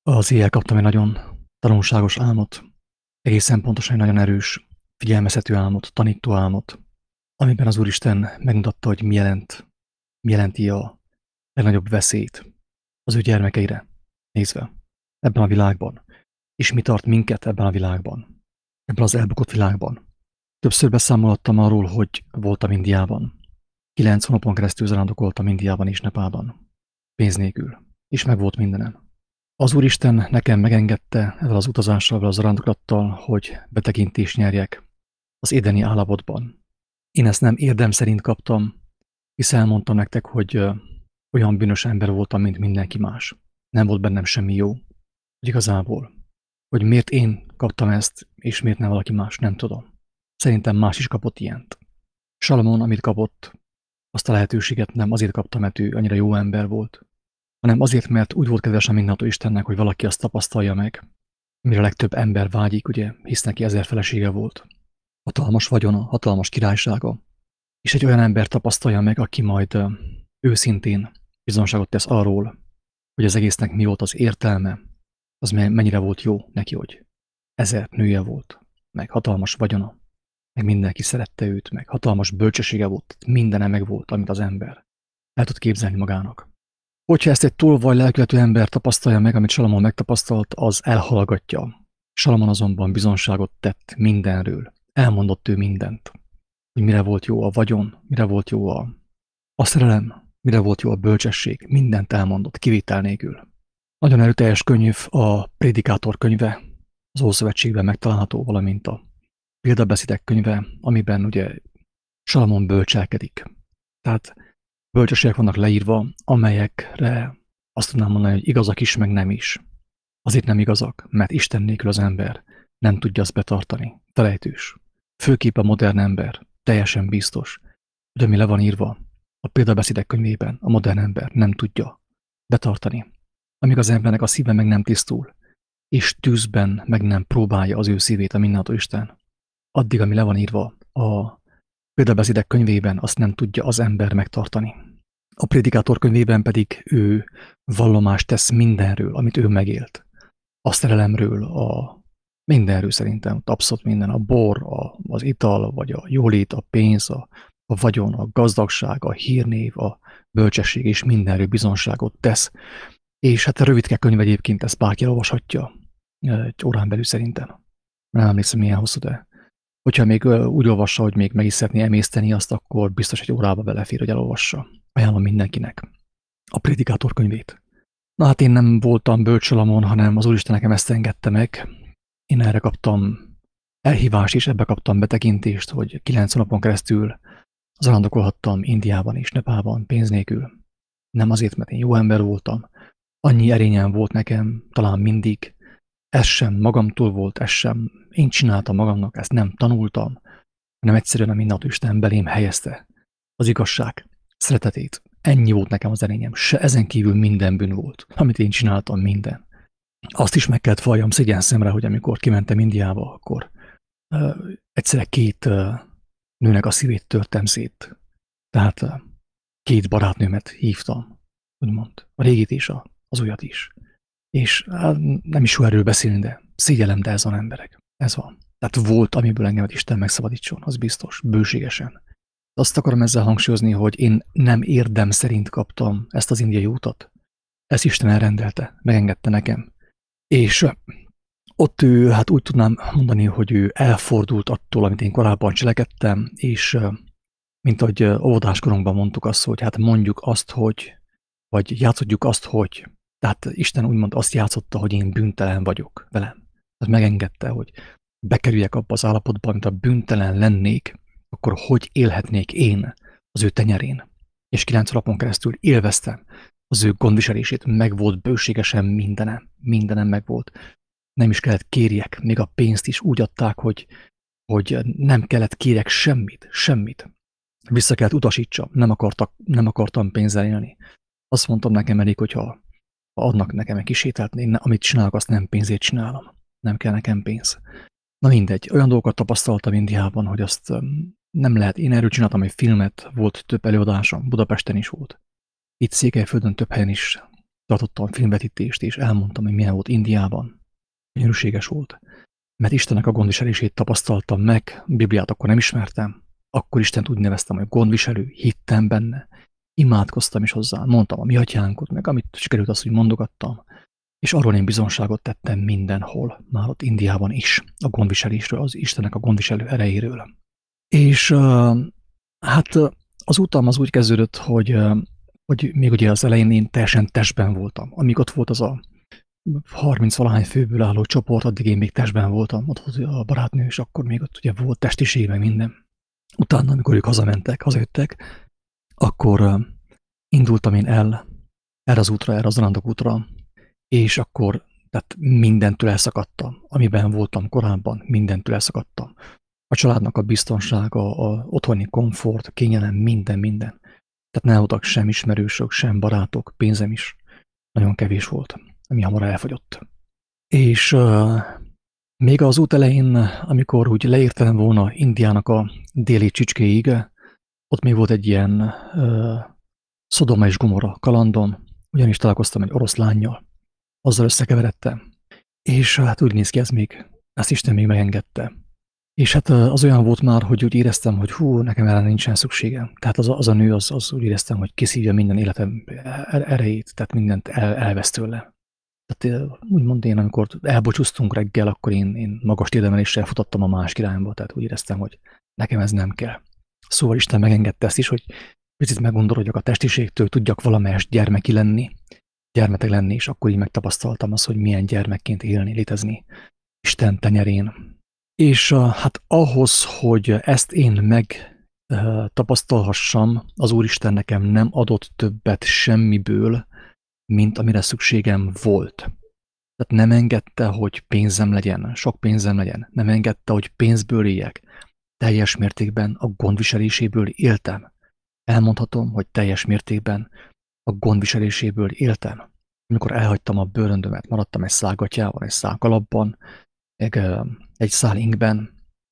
Az éjjel kaptam egy nagyon tanulságos álmot, egészen pontosan egy nagyon erős, figyelmeztető álmot, tanító álmot, amiben az Úristen megmutatta, hogy mi jelenti a legnagyobb veszélyt az ő gyermekeire nézve ebben a világban, és mi tart minket ebben a világban, ebben az elbukott világban. Többször beszámoltam arról, hogy voltam Indiában. 9 hónapon keresztül zarándokoltam Indiában és Nepálban, pénz nélkül, és meg volt mindenem. Az Úristen nekem megengedte ezzel az utazással, ezzel az zarándoklattal, hogy betekintést nyerjek az édeni állapotban. Én ezt nem érdem szerint kaptam, hisz elmondtam nektek, hogy olyan bűnös ember voltam, mint mindenki más. Nem volt bennem semmi jó, hogy igazából. Hogy miért én kaptam ezt, és miért nem valaki más, nem tudom. Szerintem más is kapott ilyent. Salamon, amit kapott, azt a lehetőséget nem azért kapta, mert ő annyira jó ember volt, hanem azért, mert úgy volt kedves a mindenható Istennek, hogy valaki azt tapasztalja meg, amire a legtöbb ember vágyik, ugye, hisz neki 1000 felesége volt. Hatalmas vagyona, hatalmas királysága. És egy olyan ember tapasztalja meg, aki majd őszintén bizonságot tesz arról, hogy az egésznek mi volt az értelme, az mennyire volt jó neki, hogy 1000 nője volt, meg hatalmas vagyona, meg mindenki szerette őt, meg hatalmas bölcsessége volt, mindene meg volt, amit az ember el tud képzelni magának. Hogyha ezt egy tolvaj lelkületű ember tapasztalja meg, amit Salamon megtapasztalt, az elhallgatja. Salamon azonban bizonságot tett mindenről. Elmondott ő mindent. Hogy mire volt jó a vagyon, mire volt jó a szerelem, mire volt jó a bölcsesség. Mindent elmondott, kivétel nélkül. Nagyon erőteljes könyv a Prédikátor könyve, az Ószövetségben megtalálható, valamint a Példabeszédek könyve, amiben ugye Salamon bölcselkedik. Tehát bölcsességek vannak leírva, amelyekre azt tudnám mondani, hogy igazak is, meg nem is. Azért nem igazak, mert Isten nélkül az ember nem tudja azt betartani. Felejtős. Főképp a modern ember, teljesen biztos, hogy ami le van írva a Példabeszédek könyvében, a modern ember nem tudja betartani. Amíg az embernek a szíve meg nem tisztul, és tűzben meg nem próbálja az ő szívét a mindenható Isten, addig, ami le van írva a Példabeszédek könyvében, azt nem tudja az ember megtartani. A Prédikátor könyvében pedig ő vallomást tesz mindenről, amit ő megélt. A szerelemről, mindenről szerintem, abszolút minden. A bor, az ital, vagy a jólét, a pénz, a vagyon, a gazdagság, a hírnév, a bölcsesség és mindenről bizonságot tesz. És hát a rövidke könyv egyébként ezt bárki olvashatja egy órán belül szerintem. Nem emlékszem milyen hosszú, de hogyha még úgy olvassa, hogy még meg is szeretné emészteni azt, akkor biztos egy órába belefér, hogy elolvassa. Ajánlom mindenkinek a Prédikátor könyvét. Na hát én nem voltam bölcs Salamon, hanem az Úristen nekem ezt engedte meg. Én erre kaptam elhívást, és ebbe kaptam betekintést, hogy 9 napon keresztül zarándokolhattam Indiában és Nepálban pénz nélkül. Nem azért, mert én jó ember voltam. Annyi erényem volt nekem, talán mindig. Ez sem magamtól volt, ez sem én csináltam magamnak, ezt nem tanultam, hanem egyszerűen a mindenható Isten belém helyezte az igazság, szeretetét. Ennyi volt nekem az erényem, se ezen kívül minden bűn volt, amit én csináltam, minden. Azt is meg kellett valljam szégyen szemre, hogy amikor kimentem Indiába, akkor egyszerre 2 nőnek a szívét törtem szét. Tehát 2 barátnőmet hívtam, úgymond, a régit és az újat is. És nem is jó erről beszélni, de szégyellem, de ez van emberek. Ez van. Tehát volt, amiből engemet Isten megszabadítson, az biztos, bőségesen. Azt akarom ezzel hangsúlyozni, hogy én nem érdem szerint kaptam ezt az indiai útat. Ezt Isten elrendelte, megengedte nekem. És ott ő, hát úgy tudnám mondani, hogy ő elfordult attól, amit én korábban cselekedtem, és mint ahogy óvodáskorunkban mondtuk azt, hogy hát mondjuk azt, hogy, vagy játszodjuk azt, hogy. Tehát Isten úgymond azt játszotta, hogy én bűntelen vagyok velem. Tehát megengedte, hogy bekerüljek abba az állapotba, mint a bűntelen lennék, akkor hogy élhetnék én az ő tenyerén. És 9 napon keresztül élveztem az ő gondviselését, meg volt bőségesen mindenem meg volt. Nem is kellett kérjek, még a pénzt is úgy adták, hogy nem kellett kérjek semmit. Vissza kellett utasítsam, nem akartam pénzzel élni. Azt mondtam, nekem elég, hogyha adnak nekem egy kis ételt, én amit csinálok, azt nem pénzért csinálom. Nem kell nekem pénz. Na mindegy, olyan dolgokat tapasztaltam Indiában, hogy azt nem lehet. Én erről csináltam egy filmet, volt több előadásom, Budapesten is volt. Itt Székelyföldön több helyen is tartottam filmvetítést, és elmondtam, hogy milyen volt Indiában. Gyönyörűséges volt. Mert Istennek a gondviselését tapasztaltam meg, Bibliát akkor nem ismertem, akkor Istent úgy neveztem, hogy gondviselő, hittem benne, imádkoztam is hozzá, mondtam a mi atyánkot, meg amit sikerült azt, hogy mondogattam, és arról én bizonságot tettem mindenhol, már ott Indiában is, a gondviselésről, az Istennek a gondviselő erejéről. És hát az utam az úgy kezdődött, hogy még ugye az elején én teljesen testben voltam. Amíg ott volt az a 30-valahány főből álló csoport, addig én még testben voltam, ott volt a barátnő, és akkor még ott ugye volt testiség, meg minden. Utána, amikor ők hazajöttek, akkor indultam én el erre az útra, erre az Zarándok útra, és akkor tehát mindentől elszakadtam, amiben voltam korábban, mindentől elszakadtam. A családnak a biztonsága, a otthoni komfort, kényelem, minden. Tehát nem voltak sem ismerősök, sem barátok, pénzem is nagyon kevés volt, ami hamar elfogyott. És még az út elején, amikor úgy leértem volna Indiának a déli csicskéig, ott még volt egy ilyen Szodoma és Gomorra kalandom, ugyanis találkoztam egy orosz lánnyal, azzal összekeveredtem, és hát úgy néz ki, ezt Isten még megengedte. És hát az olyan volt már, hogy úgy éreztem, hogy nekem erre nincsen szükségem. Tehát az a nő, az úgy éreztem, hogy kiszívja minden életem erejét, tehát mindent elvesz tőle. Tehát úgymond én, amikor elbocsúztunk reggel, akkor én magas térdemeléssel futottam a másik irányba, tehát úgy éreztem, hogy nekem ez nem kell. Szóval Isten megengedte ezt is, hogy picit meggondorodjak a testiségtől, tudjak valamelyest gyermetek lenni, és akkor így megtapasztaltam azt, hogy milyen gyermekként élni, létezni Isten tenyerén. És hát ahhoz, hogy ezt én megtapasztalhassam, az Úristen nekem nem adott többet semmiből, mint amire szükségem volt. Tehát nem engedte, hogy pénzem legyen, sok pénzem legyen, nem engedte, hogy pénzből éljek. Teljes mértékben a gondviseléséből éltem. Elmondhatom, hogy teljes mértékben a gondviseléséből éltem. Amikor elhagytam a bőröndömet, maradtam egy szál gatyával, egy szál kalapban, egy szál inkben,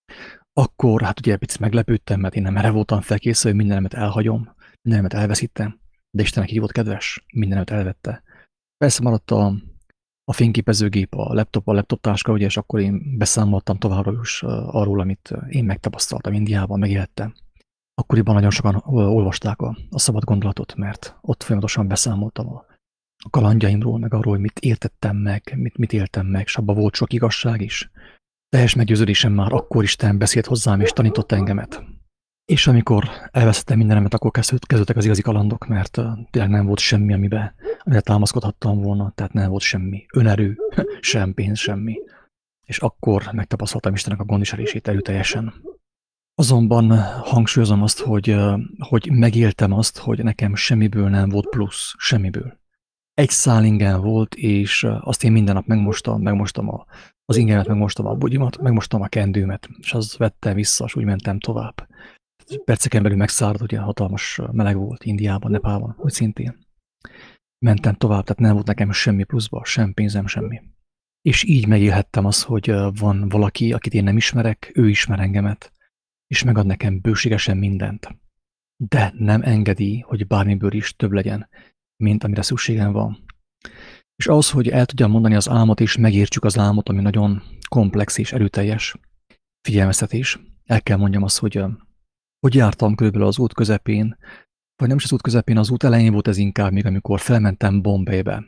akkor hát ugye picit meglepődtem, mert én nem erre voltam felkészülve, hogy mindenemet elhagyom, mindenemet elveszítem, de Istennek így volt kedves, mindenemet elvette. Persze maradt a fényképezőgép, a laptop táska, ugye, és akkor én beszámoltam továbbra is arról, amit én megtapasztaltam Indiában, megéltem. Akkoriban nagyon sokan olvasták a szabad gondolatot, mert ott folyamatosan beszámoltam a kalandjaimról, meg arról, hogy mit értettem meg, mit éltem meg, és abban volt sok igazság is. Teljes meggyőződésem már akkor Isten beszélt hozzám, és tanított engemet. És amikor elvesztettem mindenemet, akkor kezdődtek az igazi kalandok, mert tényleg nem volt semmi, amire támaszkodhattam volna, tehát nem volt semmi önerő, sem pénz, semmi. És akkor megtapasztaltam Istennek a gondviselését erőteljesen. Azonban hangsúlyozom azt, hogy megéltem azt, hogy nekem semmiből nem volt plusz, semmiből. Egy szál ingem volt, és azt én minden nap megmostam az ingemet, megmostam a bugyimat, megmostam a kendőmet, és az vettem vissza, és úgy mentem tovább. Perceken belül megszáradt, ugye hatalmas meleg volt Indiában, Nepálban, úgy szintén. Mentem tovább, tehát nem volt nekem semmi pluszba, sem pénzem, semmi. És így megélhettem azt, hogy van valaki, akit én nem ismerek, ő ismer engemet, és megad nekem bőségesen mindent. De nem engedi, hogy bármiből is több legyen, mint amire szükségem van. És ahhoz, hogy el tudjam mondani az álmot, és megértsük az álmot, ami nagyon komplex és erőteljes figyelmeztetés, el kell mondjam azt, hogy jártam körülbelül az út közepén, vagy nem is az út közepén, az út elején volt ez inkább még, amikor felmentem Bombaybe.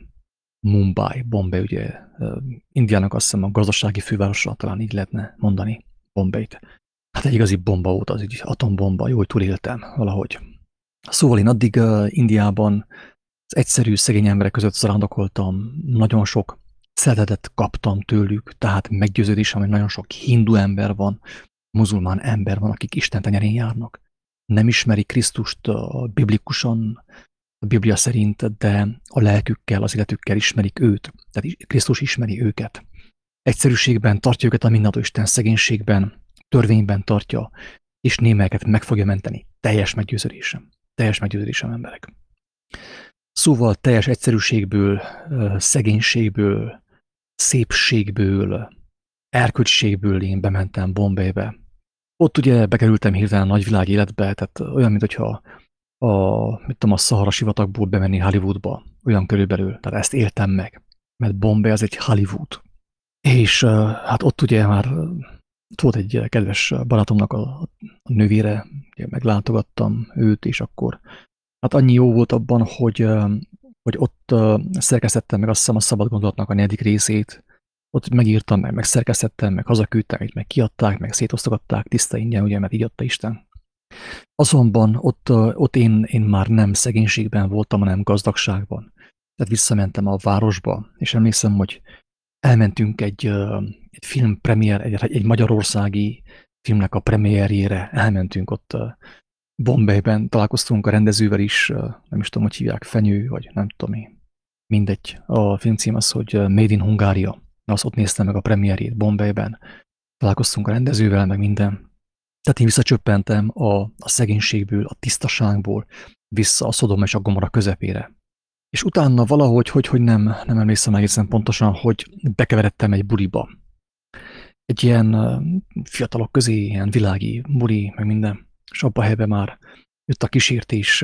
Bombay, ugye Indiának azt hiszem a gazdasági fővárosa, talán így lehetne mondani Bombayt. Hát egy igazi bomba volt az, egy atombomba, jó, hogy túléltem valahogy. Szóval én addig Indiában az egyszerű, szegény emberek között zarándokoltam, nagyon sok szeretetet kaptam tőlük, tehát meggyőződésem, hogy nagyon sok hindu ember van, muzulmán ember van, akik Isten tenyerén járnak. Nem ismeri Krisztust biblikusan, a Biblia szerint, de a lelkükkel, az életükkel ismerik őt. Tehát Krisztus ismeri őket. Egyszerűségben tartja őket a mindenható Isten, szegénységben, törvényben tartja, és némelyeket meg fogja menteni. Teljes meggyőződésem emberek. Szóval teljes egyszerűségből, szegénységből, szépségből, erkölcsiségből én bementem Bombaybe. Ott ugye bekerültem hirtelen a nagyvilág életbe, tehát olyan, mint hogyha a Szahara sivatagból bemenni Hollywoodba. olyan körülbelül, tehát ezt éltem meg, mert Bombay az egy Hollywood. És hát ott ugye már ott volt egy kedves barátomnak a nővére, ugye meglátogattam őt, és akkor hát annyi jó volt abban, hogy ott szerkesztettem meg azt hiszem a Szabad Gondolatnak a 4. részét, ott megírtam, meg megszerkesztettem, meg hazaküldtem, meg kiadták, meg szétosztogatták tiszta ingyen, ugye, mert így adta Isten. Azonban ott én már nem szegénységben voltam, hanem gazdagságban. Tehát visszamentem a városba, és emlékszem, hogy elmentünk egy filmpremiér, egy magyarországi filmnek a premierjére, elmentünk ott Bombayben, találkoztunk a rendezővel is, nem is tudom, hogy hívják, Fenyő, vagy nem tudom én. Mindegy. A filmcím az, hogy Made in Hungária. Azt ott néztem meg a premierjét Bombayben. Találkoztunk a rendezővel, meg minden. Tehát én visszacsöppentem a szegénységből, a tisztaságból, vissza a Szodoma és a Gomorra közepére. És utána valahogy, hogy nem emlékszem egészen pontosan, hogy bekeveredtem egy buliba. Egy ilyen fiatalok közé, ilyen világi buli, meg minden. És abban a helyben már jött a kísértés,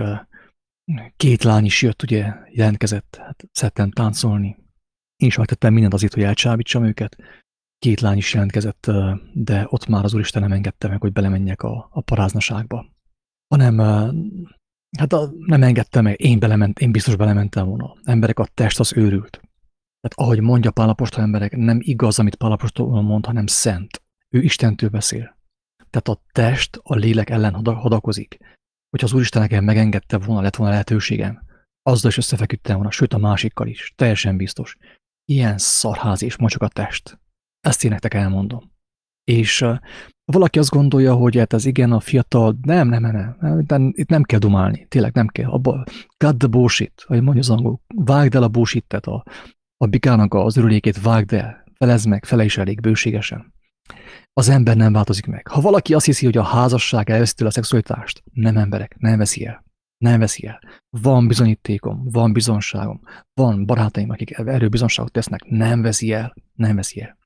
2 lány is jött, ugye, jelentkezett, hát szerettem táncolni. Én is megtettem mindent azért, hogy elcsábítsam őket. 2 lány is jelentkezett, de ott már az Úristen nem engedte meg, hogy belemenjek a paráznaságba. Hanem, hát nem engedte meg, én biztos belementem volna. Emberek, a test az őrült. Tehát ahogy mondja Pál apostol, emberek, nem igaz, amit Pál apostol mond, hanem szent. Ő Istentől beszél. Tehát a test a lélek ellen hadakozik. Hogyha az Úristen nekem megengedte volna, lett volna lehetőségem, azzal is összefeküdtem volna, sőt a másikkal is, teljesen biztos. Ilyen szarház és mocsok a test. Ezt én nektek elmondom. És valaki azt gondolja, hogy hát ez igen, a fiatal, nem, itt nem kell dumálni, tényleg nem kell. Cut the bullshit, ahogy mondja az angol, vágd el a bullshit-et, a bikának az örülékét vágd el, felezd meg, fele is elég bőségesen. Az ember nem változik meg. Ha valaki azt hiszi, hogy a házasság elveszi tőle a szexualitást, nem emberek, nem veszi el. Nem veszi el. Van bizonyítékom, van bizonságom, van barátaim, akik erről bizonságot tesznek, nem veszi el, nem veszi el.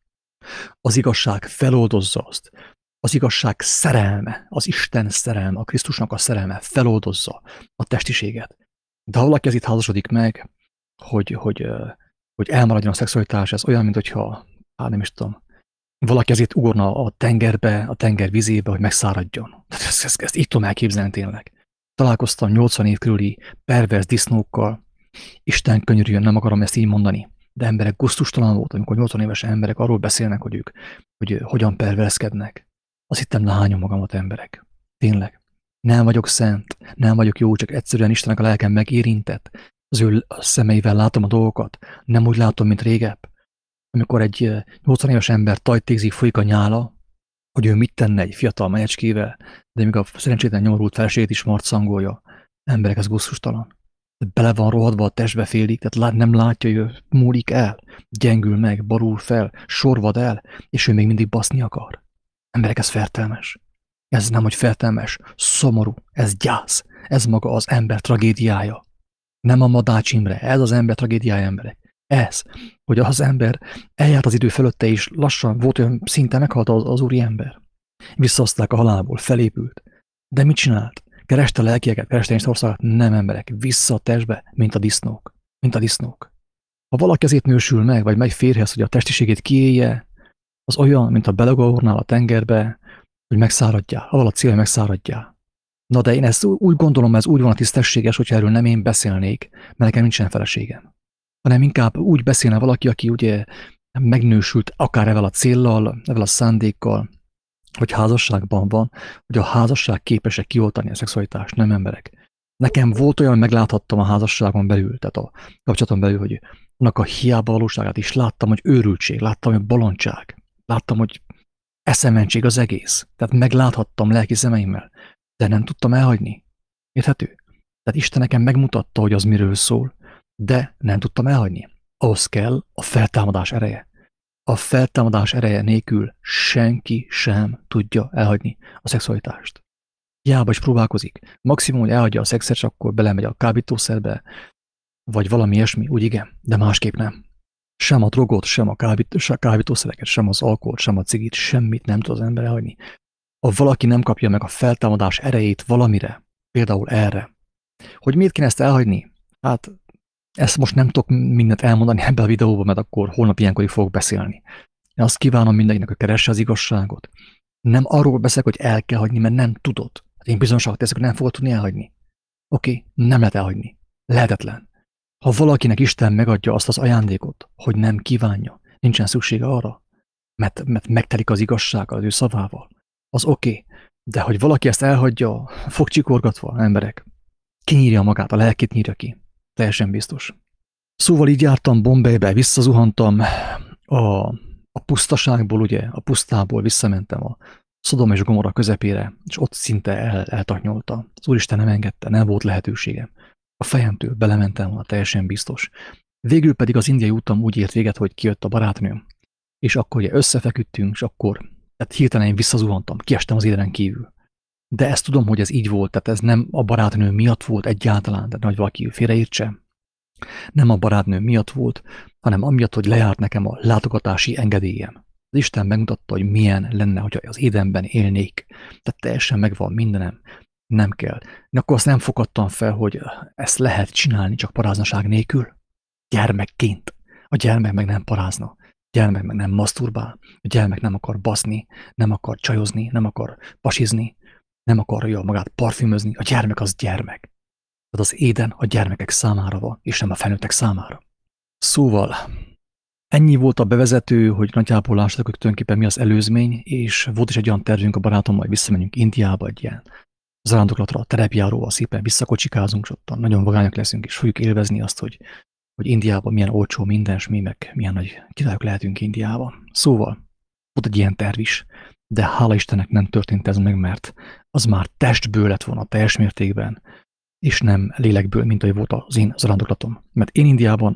Az igazság feloldozza azt. Az igazság szerelme, az Isten szerelme, a Krisztusnak a szerelme feloldozza a testiséget. De ha valaki ez itt házasodik meg, hogy elmaradjon a szexualitás, ez olyan, mint hogyha, hát nem is tudom, valaki ezért ugorna a tengerbe, a tenger vizébe, hogy megszáradjon. Ezt így tudom elképzelni tényleg. Találkoztam 80 év körüli pervers disznókkal, Isten könyörüljön, nem akarom ezt így mondani, de emberek gusztustalan volt, amikor 80 éves emberek arról beszélnek, hogy ők hogyan perverszkednek. Azt hittem, lehányom magamat, emberek. Tényleg. Nem vagyok szent, nem vagyok jó, csak egyszerűen Istennek a lelkem megérintett. Az ő szemeivel látom a dolgokat, nem úgy látom, mint régebb. Amikor egy 80 éves ember tajtékzik, folyik a nyála, hogy ő mit tenne egy fiatal menyecskével, de még a szerencsétlen nyomorult feleségét is marcangolja. Emberek, ez gusztustalan. Bele van rohadva a testbe félig, tehát nem látja, hogy ő múlik el, gyengül meg, barul fel, sorvad el, és ő még mindig baszni akar. Emberek, ez fertelmes. Ez nem, hogy fertelmes, szomorú, ez gyász. Ez maga az ember tragédiája. Nem a Madács Imre, ez az ember tragédiája, emberek. Ez, hogy az ember eljárt az idő fölötte, és lassan volt olyan szinten meghalt az úri ember. Visszahozták a halálból, felépült. De mit csinált? Kereste a lelkieket, kereste Istenországot? Nem, emberek, vissza a testbe, mint a disznók. Mint a disznók. Ha valaki azért nősül meg, vagy megy férjhez, hogy a testiségét kiélje, az olyan, mint a belegornál a tengerbe, hogy megszáradjál, avval a cél, hogy megszáradjál. Na de én ezt úgy gondolom, ez úgy van a tisztességes, hogyha erről nem én beszélnék, mert nekem nincsen feleségem. Hanem inkább úgy beszélne valaki, aki ugye megnősült akár ezzel a céllal, ezzel a szándékkal, hogy házasságban van, hogy a házasság képes-e kioltani a szexualitást, nem emberek. Nekem volt olyan, hogy megláthattam a házasságon belül, tehát a kapcsolaton belül, hogy annak a hiába valóságát is láttam, hogy őrültség, láttam, hogy bolondság, láttam, hogy eszementség az egész. Tehát megláthattam lelki szemeimmel, de nem tudtam elhagyni. Érthető? Tehát Isten nekem megmutatta, hogy az miről szól, de nem tudtam elhagyni. Ahhoz kell a feltámadás ereje. A feltámadás ereje nélkül senki sem tudja elhagyni a szexualitást. Hiába is próbálkozik. Maximum, hogy elhagyja a szexet, és akkor belemegy a kábítószerbe, vagy valami ilyesmi, úgy igen, de másképp nem. Sem a drogot, sem a kábítószereket, sem az alkoholt, sem a cigit, semmit nem tud az ember elhagyni. Ha valaki nem kapja meg a feltámadás erejét valamire, például erre, hogy miért kéne ezt elhagyni? Hát Ezt most nem tudok mindent elmondani ebbe a videóba, mert akkor holnap ilyenkorig fogok beszélni. Én azt kívánom mindenkinek, hogy keresse az igazságot. Nem arról beszélek, hogy el kell hagyni, mert nem tudod. Én bizonságot teszek, hogy nem fogod tudni elhagyni. Oké, nem lehet elhagyni. Lehetetlen. Ha valakinek Isten megadja azt az ajándékot, hogy nem kívánja, nincsen szüksége arra, mert megtelik az igazság az ő szavával, az oké. De hogy valaki ezt elhagyja, fogcsikorgatva, emberek, kinyírja magát, a lelkét nyírja ki. Teljesen biztos. Szóval így jártam Bombaybe, visszazuhantam a pusztaságból, ugye, a pusztából visszamentem a Szodom és Gomorra közepére, és ott szinte eltaknyolta. Az Úristen nem engedte, nem volt lehetőségem. A fejemtől belementem volna, teljesen biztos. Végül pedig az indiai utam úgy ért véget, hogy kijött a barátnőm. És akkor ugye összefeküdtünk, és akkor tehát hirtelen én visszazuhantam, kiestem az éderen kívül. De ezt tudom, hogy ez így volt, tehát ez nem a barátnő miatt volt egyáltalán, de nagy valaki félreértse. Nem a barátnő miatt volt, hanem amiatt, hogy lejárt nekem a látogatási engedélyem. Az Isten megmutatta, hogy milyen lenne, hogyha az édenben élnék. Tehát teljesen megvan mindenem. Nem kell. De akkor azt nem fogadtam fel, hogy ezt lehet csinálni csak paráznaság nélkül. Gyermekként. A gyermek meg nem parázna. A gyermek meg nem maszturbál. A gyermek nem akar baszni, nem akar csajozni, nem akar pasizni, nem akarja magát parfümözni. A gyermek az gyermek. Tehát az éden a gyermekek számára van, és nem a felnőttek számára. Szóval ennyi volt a bevezető, hogy nagyjából lássatok, hogy tulajdonképpen mi az előzmény, és volt is egy olyan tervünk a barátommal, hogy visszamegyünk Indiába egy ilyen zarándoklatra, a terepjáróval szépen visszakocsikázunk, és ott nagyon vagányak leszünk, és fogjuk élvezni azt, hogy Indiában milyen olcsó minden, és mi meg milyen nagy királyok lehetünk Indiában. Szóval volt egy ilyen terv is, de hála Istennek nem történt ez meg, mert az már testből lett volna teljes mértékben, és nem lélekből, mint ahogy volt az én zarándoklatom. Mert én Indiában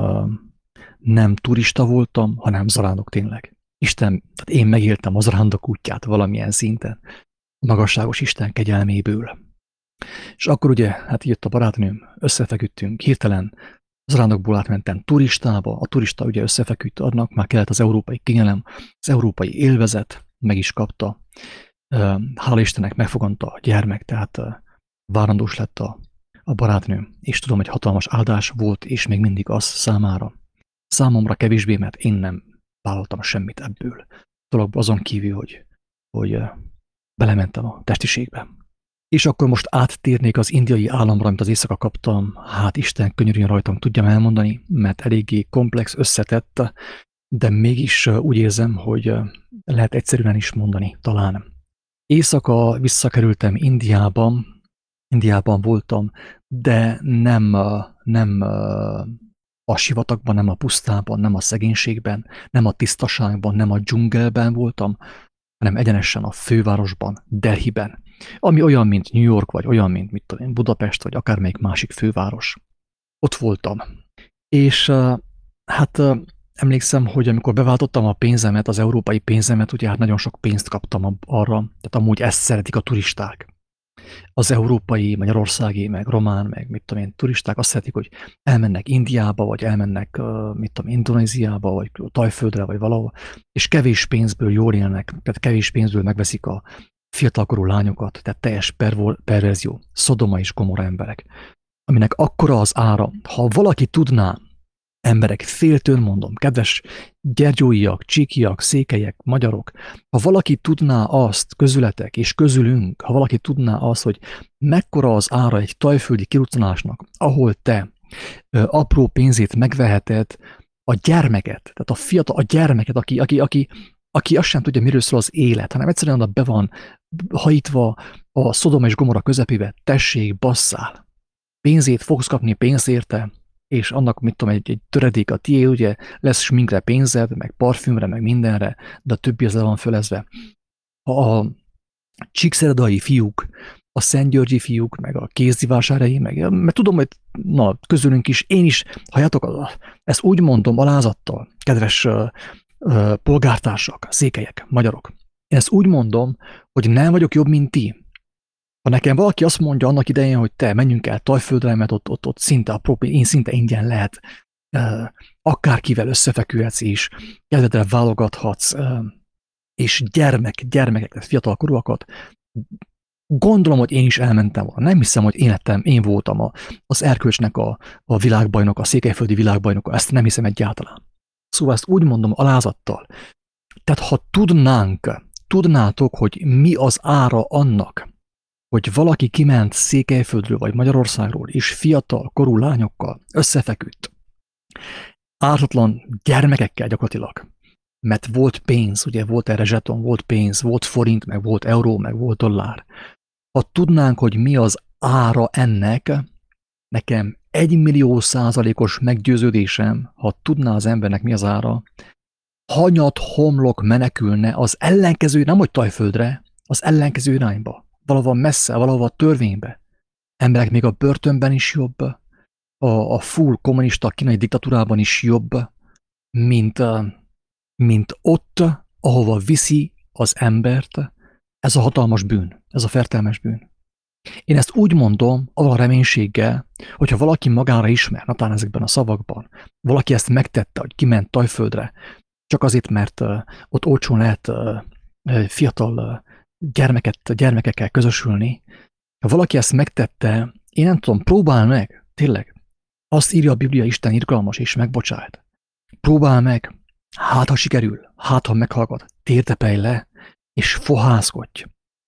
nem turista voltam, hanem zarándok tényleg. Tehát én megéltem a zarándok útját valamilyen szinten, a magasságos Isten kegyelméből. És akkor ugye, hát jött a barátnőm, összefeküdtünk, hirtelen zarándokból átmentem turistába, a turista ugye összefeküdt, annak már kellett az európai kegyelem, az európai élvezet, meg is kapta. Hála Istennek megfogadta a gyermek, tehát várandós lett a barátnőm, és tudom, hogy hatalmas áldás volt, és még mindig az számára. Számomra kevésbé, mert én nem vállaltam semmit ebből. Dologban azon kívül, hogy belementem a testiségbe. És akkor most áttérnék az indiai államra, amit az éjszaka kaptam. Hát Isten könyörüljön rajtam, tudjam elmondani, mert eléggé komplex, összetett, de mégis úgy érzem, hogy lehet egyszerűen is mondani, talán. Éjszaka visszakerültem Indiában voltam, de nem a sivatagban, nem a pusztában, nem a szegénységben, nem a tisztaságban, nem a dzsungelben voltam, hanem egyenesen a fővárosban, Delhiben, ami olyan, mint New York, vagy olyan, mint mit tudom én, Budapest, vagy akármelyik másik főváros. Ott voltam. És hát emlékszem, hogy amikor beváltottam a pénzemet, az európai pénzemet, ugye hát nagyon sok pénzt kaptam arra, tehát amúgy ezt szeretik a turisták. Az európai, magyarországi, meg román, meg mit tudom én, turisták azt szeretik, hogy elmennek Indiába, vagy elmennek, mit tudom, Indonéziába, vagy Tajföldre, vagy valahol, és kevés pénzből jól élnek, tehát kevés pénzből megveszik a fiatalkorú lányokat, tehát teljes perverzió, Szodoma és Gomorra emberek, aminek akkora az ára, ha valaki tudná, emberek, féltőn mondom, kedves gyergyóiak, csíkiak, székelyek, magyarok, ha valaki tudná azt közületek és közülünk, ha valaki tudná azt, hogy mekkora az ára egy tajföldi kiruccanásnak, ahol te apró pénzét megveheted a gyermeket, tehát a fiatal, a gyermeket, aki azt sem tudja, miről szól az élet, hanem egyszerűen oda be van hajtva a Szodoma és Gomorra közepébe, tessék, basszál. Pénzét fogsz kapni, pénzt érte, és annak, mit tudom, egy töredék a tiéd, ugye lesz sminkre pénzed, meg parfümre, meg mindenre, de a többi az le van fölezve. A csíkszeredai fiúk, a szentgyörgyi fiúk, meg a kézdivásárhelyi, mert tudom, hogy közülünk is, én is, halljátok, ezt úgy mondom alázattal, kedves polgártársak, székelyek, magyarok. Én ezt úgy mondom, hogy nem vagyok jobb, mint ti. Ha nekem valaki azt mondja annak idején, hogy te menjünk el Tajföldre, mert ott szinte én szinte ingyen lehet, akárkivel összefeküdhetsz is, kedvedre válogathatsz, és gyermekeket, fiatalkorúakat Gondolom, hogy én is elmentem volna. Nem hiszem, hogy én voltam az erkölcsnek a világbajnoka, a székelyföldi világbajnoka. Ezt nem hiszem egyáltalán. Szóval ezt úgy mondom alázattal. Tehát ha tudnátok, hogy mi az ára annak, hogy valaki kiment Székelyföldről vagy Magyarországról, és fiatal, korú lányokkal összefeküdt, ártatlan gyermekekkel gyakorlatilag, mert volt pénz, ugye volt erre zseton, volt pénz, volt forint, meg volt euró, meg volt dollár. Ha tudnánk, hogy mi az ára ennek, nekem 1.000.000% meggyőződésem, ha tudná az embernek mi az ára, hanyat homlok menekülne az ellenkező, nem hogy Tajföldre, az ellenkező irányba, valahol messze, valahol a törvénybe. Emberek még a börtönben is jobb, a full kommunista kínai diktatúrában is jobb, mint ott, ahova viszi az embert ez a hatalmas bűn, ez a fertelmes bűn. Én ezt úgy mondom, avval a reménységgel, hogyha valaki magára ismer, talán ezekben a szavakban, valaki ezt megtette, hogy kiment Tajföldre, csak azért, mert ott olcsón lehet fiatal gyermekekkel közösülni. Ha valaki ezt megtette, én nem tudom, próbál meg, tényleg. Azt írja a Biblia, Isten irgalmas és megbocsájt. Próbál meg, hát ha sikerül, hát ha meghallgat, térdepelj le, és fohászkodj.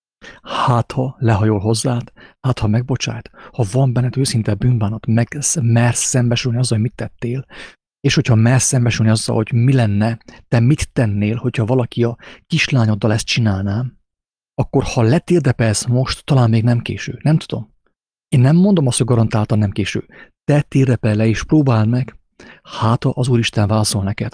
Hát ha lehajol hozzád, hát ha megbocsájt, ha van benned őszinte bűnbánat, meg mersz szembesülni azzal, hogy mit tettél, és hogyha mersz szembesülni azzal, hogy mi lenne, te mit tennél, hogyha valaki a kislányoddal ezt csinálná, akkor ha letérdepelsz most, talán még nem késő. Nem tudom. Én nem mondom azt, hogy garantáltan nem késő. Te térdepelj le és próbáld meg, hát az Úristen válaszol neked.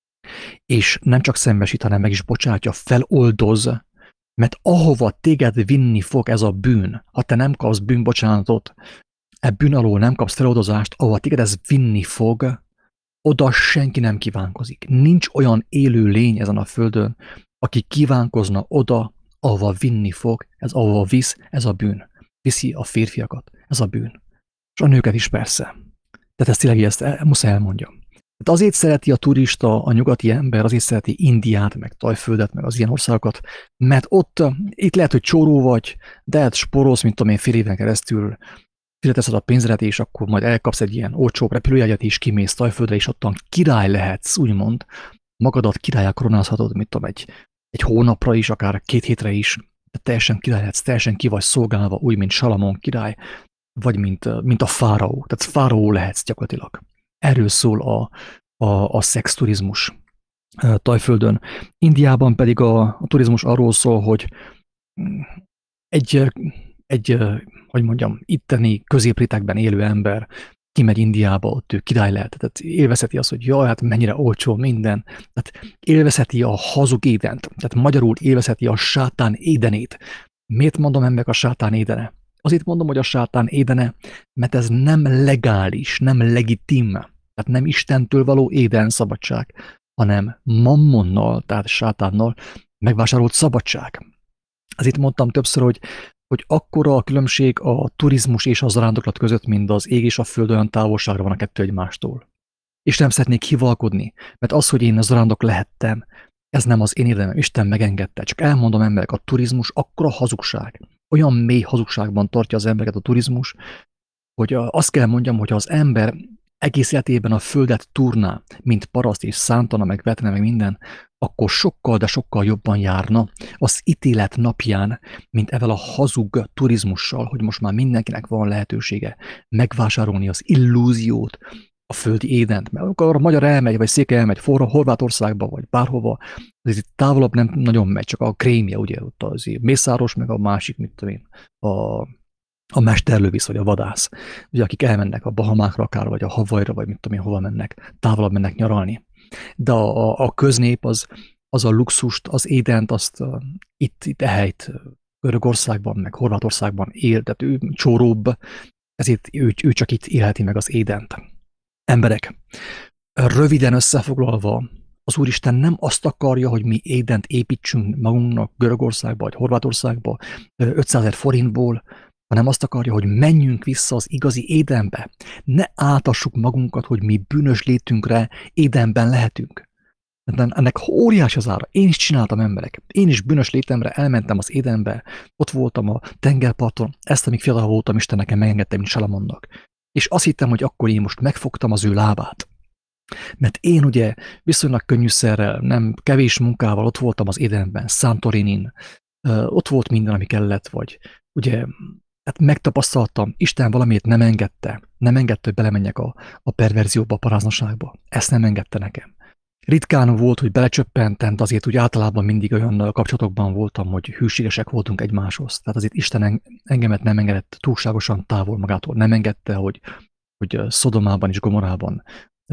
És nem csak szembesít, hanem meg is bocsátja, feloldoz, mert ahova téged vinni fog ez a bűn, ha te nem kapsz bűnbocsánatot, bűn alól nem kapsz feloldozást, ahova téged ez vinni fog, oda senki nem kívánkozik. Nincs olyan élő lény ezen a földön, aki kívánkozna oda, ahova vinni fog, ez ahova visz, ez a bűn. Viszi a férfiakat, ez a bűn. És a nőket is persze. Tehát ezt tényleg ezt muszáj elmondjam. Tehát azért szereti a turista, a nyugati ember, azért szereti Indiát, meg Tajföldet, meg az ilyen országokat, mert itt lehet, hogy csóró vagy, de hát spórolsz, mint tudom én, fél éven keresztül, fizeteszed a pénzeret, és akkor majd elkapsz egy ilyen olcsóbb repülőjegyet, és kimész Tajföldre, és ottan király lehetsz, úgymond, magadat királlyá koronázhatod, mit tudom, egy hónapra is, akár 2 hétre is, de teljesen király lehetsz, teljesen ki vagy szolgálva, úgy, mint Salamon király, vagy mint a fáraó. Tehát fáraó lehetsz gyakorlatilag. Erről szól a szexturizmus Tajföldön. Indiában pedig a turizmus arról szól, hogy hogy mondjam, itteni középrétegben élő ember kimegy Indiába, ott ő király lehet. Tehát élvezheti azt, hogy jaj, hát mennyire olcsó minden. Tehát élvezheti a hazug édent. Tehát magyarul élvezheti a sátán édenét. Miért mondom ennek a sátán édene? Azért mondom, hogy a sátán édene, mert ez nem legális, nem legitim. Tehát nem Istentől való éden szabadság, hanem mammonnal, tehát sátánnal megvásárolt szabadság. Azért mondtam többször, hogy akkora a különbség a turizmus és a zarándoklat között, mint az ég és a föld, olyan távolságra van a kettő egymástól. És nem szeretnék hivalkodni, mert az, hogy én a zarándok lehettem, ez nem az én érdemem, Isten megengedte. Csak elmondom emberek, a turizmus akkora hazugság, olyan mély hazugságban tartja az embereket a turizmus, hogy azt kell mondjam, hogy ha az ember egész életében a földet turná, mint paraszt és szántana, meg vetne, meg minden, akkor sokkal, de sokkal jobban járna az ítélet napján, mint ezzel a hazug turizmussal, hogy most már mindenkinek van lehetősége megvásárolni az illúziót, a földi édent. Mert amikor a magyar elmegy, vagy széke elmegy Horvátországba, vagy bárhova, ez itt távolabb nem nagyon megy, csak a krémje, ugye, ott az Mészáros, meg a másik, mit tudom én, a mesterlövész, vagy a vadász, ugye, akik elmennek a Bahamákra akár, vagy a Havajra, vagy mit tudom én, hova mennek, távolabb mennek nyaralni. De a köznép az a luxust, az édent, azt itt ehelyt Görögországban, meg Horvátországban él, tehát ő csóróbb, ezért ő csak itt élheti meg az édent. Emberek, röviden összefoglalva, az Úristen nem azt akarja, hogy mi édent építsünk magunknak Görögországba, vagy Horvátországba 500 000 forintból, hanem azt akarja, hogy menjünk vissza az igazi édenbe. Ne áltassuk magunkat, hogy mi bűnös létünkre édenben lehetünk. Ennek óriási az ára. Én is csináltam, emberek. Én is bűnös létemre elmentem az Édenbe, ott voltam a tengerparton, ezt, amíg fiatal voltam, Isten nekem megengedte, mint Salamonnak. És azt hittem, hogy akkor én most megfogtam az ő lábát. Mert én ugye viszonylag könnyűszerrel, nem kevés munkával ott voltam az Édenben, Santorinin, ott volt minden, ami kellett, vagy ugye hát megtapasztaltam, Isten valamiért nem engedte, hogy belemenjek a perverzióba, a paráznaságba. Ezt nem engedte nekem. Ritkán volt, hogy belecsöppentem, de azért úgy általában mindig olyan kapcsolatokban voltam, hogy hűségesek voltunk egymáshoz. Tehát azért Isten engemet nem engedett túlságosan távol magától. Nem engedte, hogy Szodomában és Gomorrában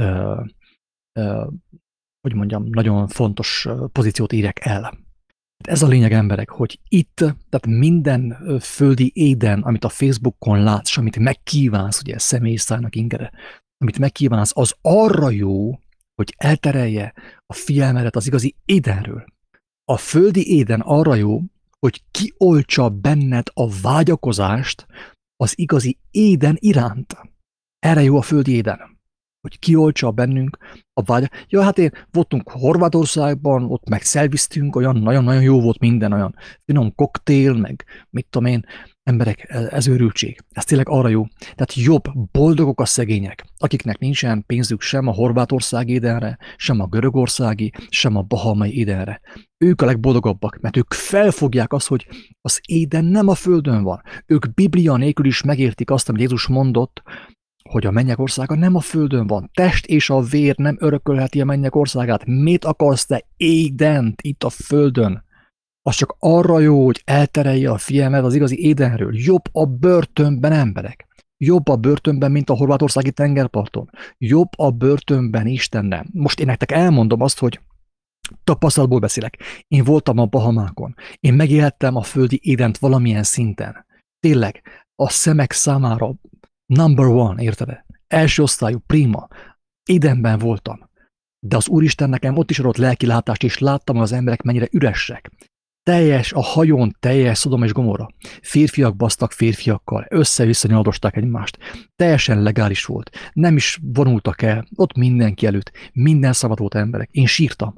hogy mondjam, nagyon fontos pozíciót érjek el. Ez a lényeg, emberek, hogy itt, tehát minden földi éden, amit a Facebookon látsz, és amit megkívánsz, ugye személyi szájnak ingere, amit megkívánsz, az arra jó, hogy elterelje a figyelmedet az igazi édenről. A földi éden arra jó, hogy kioltsa benned a vágyakozást az igazi éden iránt. Erre jó a földi éden, hogy kioltsa bennünk a vágyat. Ja, hát én voltunk Horvátországban, ott meg szelviztünk, olyan nagyon-nagyon jó volt minden, olyan finom koktél, meg mit tudom én, emberek, ez őrültség. Ez tényleg arra jó. Tehát jobb, boldogok a szegények, akiknek nincsen pénzük sem a horvátországi édenre, sem a görögországi, sem a bahamai édenre. Ők a legboldogabbak, mert ők felfogják azt, hogy az éden nem a földön van. Ők Biblia nélkül is megértik azt, amit Jézus mondott, hogy a mennyek országa nem a földön van. Test és a vér nem örökölheti a mennyek országát. Mit akarsz te édent itt a földön? Az csak arra jó, hogy elterelje a figyelmed az igazi édenről. Jobb a börtönben, emberek. Jobb a börtönben, mint a horvátországi tengerparton. Jobb a börtönben Istennel. Most én nektek elmondom azt, hogy tapasztalatból beszélek. Én voltam a Bahamákon. Én megéltem a földi édent valamilyen szinten. Tényleg, a szemek számára number one, érted? Első osztályú, prima. Édenben voltam. De az Úristen nekem ott is adott lelkilátást, és láttam az emberek mennyire üresek. Teljes, a hajón teljes Szodoma és Gomorra. Férfiak basztak férfiakkal, össze-vissza nyoldosták egymást. Teljesen legális volt. Nem is vonultak el, ott mindenki előtt. Minden szabad volt emberek. Én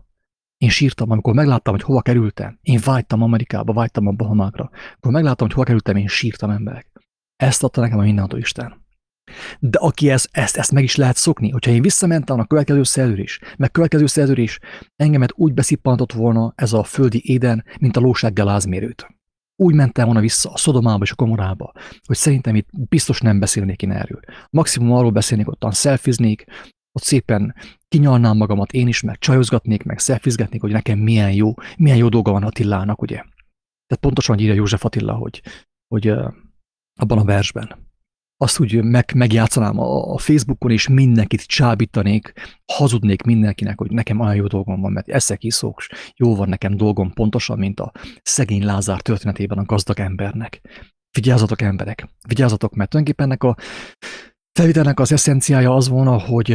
sírtam, amikor megláttam, hogy hova kerültem. Én vágytam Amerikába, vágytam a Bahamákra. Amikor megláttam, hogy hova kerültem, én sírtam, emberek. Ezt adta nekem a mindenható Isten. De aki ezt meg is lehet szokni, hogyha én visszamentem a következő szerződés, engemet úgy beszippantott volna ez a földi éden, mint a lóság galázmérőt. Úgy mentem volna vissza a Szodomába és a Gomorába, hogy szerintem itt biztos nem beszélnék én erről. Maximum arról beszélnék, ottan szelfiznék, ott szépen kinyalnám magamat én is, meg csajozgatnék, meg szelfizgetnék, hogy nekem milyen jó dolga van Attilának, ugye. Tehát pontosan írja József Attila, hogy abban a versben. Azt úgy megjátszanám a Facebookon, és mindenkit csábítanék, hazudnék mindenkinek, hogy nekem olyan jó dolgom van, mert eszek, iszok, jó van nekem dolgom, pontosan, mint a szegény Lázár történetében a gazdag embernek. Vigyázzatok, emberek, vigyázzatok, mert tulajdonképpen ennek a felvételnek az eszenciája az volna, hogy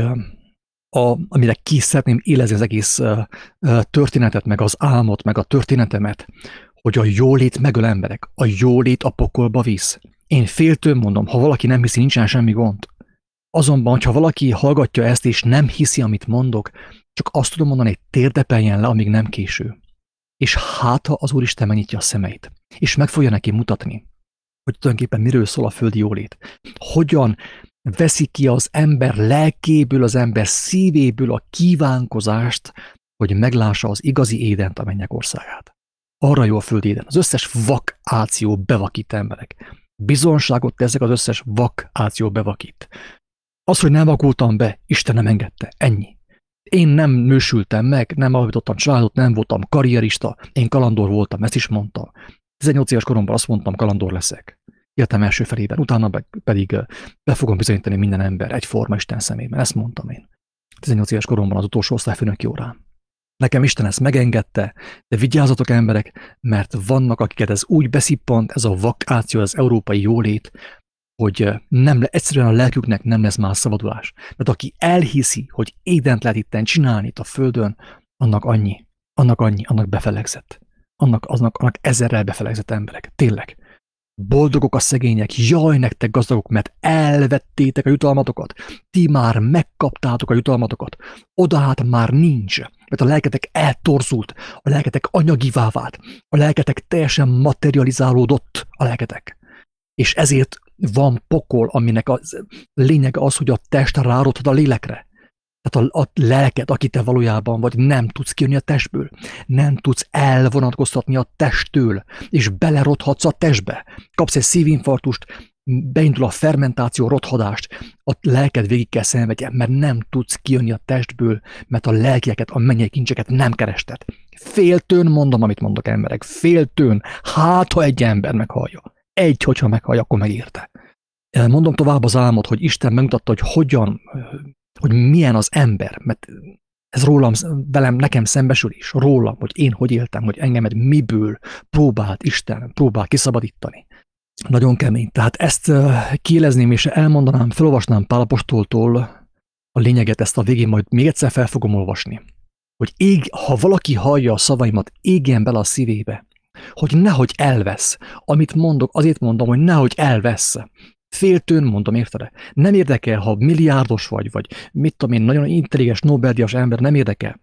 amire ki szeretném élezni az egész történetet, meg az álmot, meg a történetemet, hogy a jólét megöl emberek, a jólét a pokolba visz. Én féltől mondom, ha valaki nem hiszi, nincsen semmi gond. Azonban, hogyha valaki hallgatja ezt, és nem hiszi, amit mondok, csak azt tudom mondani, hogy térdepeljen le, amíg nem késő. És hát, ha az Úristen megnyitja a szemeit, és meg fogja neki mutatni, hogy tulajdonképpen miről szól a földi jólét. Hogyan veszi ki az ember lelkéből, az ember szívéből a kívánkozást, hogy meglássa az igazi Édent, a mennyek országát. Arra jó a földi Éden. Az összes vakáció bevakít emberek. Bizonságot teszek, az összes vakáció bevakít. Az, hogy nem vakultam be, Isten nem engedte. Ennyi. Én nem nősültem meg, nem alapítottam családot, nem voltam karrierista, én kalandor voltam, ezt is mondtam. 18 éves koromban azt mondtam, kalandor leszek. Életem első felében, utána pedig be fogom bizonyítani minden ember egyforma Isten szemében. Ezt mondtam én. 18 éves koromban az utolsó osztályfőnöki órán. Nekem Isten ezt megengedte, de vigyázzatok, emberek, mert vannak, akiket ez úgy beszippant, ez a vakáció, az európai jólét, hogy egyszerűen a lelküknek nem lesz más szabadulás. Mert aki elhiszi, hogy Édent lehet itten csinálni itt a földön, annak befelegzett. Annak ezerrel befelegzett emberek. Tényleg. Boldogok a szegények, jaj nektek gazdagok, mert elvettétek a jutalmatokat. Ti már megkaptátok a jutalmatokat. Oda hát már nincs. mert a lelketek eltorzult, a lelketek anyagivá vált, a lelketek teljesen materializálódott a lelketek. És ezért van pokol, aminek a lényege az, hogy a test rárodhat a lélekre. Tehát a lelket, aki te valójában vagy, nem tudsz kijönni a testből. Nem tudsz elvonatkoztatni a testtől, és belerodhatsz a testbe. Kapsz egy szívinfarktust, beindul a fermentáció, rothadást, a lelked végig kell szenvedjen, mert nem tudsz kijönni a testből, mert a lelkieket, a mennyei kincseket nem kerested. Féltőn mondom, amit mondok emberek, féltőn, hát ha egy ember meghallja. Hogyha meghallja, akkor megérte. Mondom tovább az álmot, hogy Isten megmutatta, hogy milyen az ember, mert ez rólam, nekem szembesül is, rólam, hogy én hogy éltem, hogy engemet miből próbált Isten, próbál kiszabadítani. Nagyon kemény. Tehát ezt kiélezném és elmondanám, felolvasnám Pál apostoltól a lényeget, ezt a végén majd még egyszer fel fogom olvasni. Hogy ha valaki hallja a szavaimat, égjen bele a szívébe, hogy nehogy elvesz. Amit mondok, azért mondom, hogy nehogy elvesz. Féltőn mondom, érted? Nem érdekel, ha milliárdos vagy mit tudom én, nagyon intelligens Nobel-díjas ember, nem érdekel.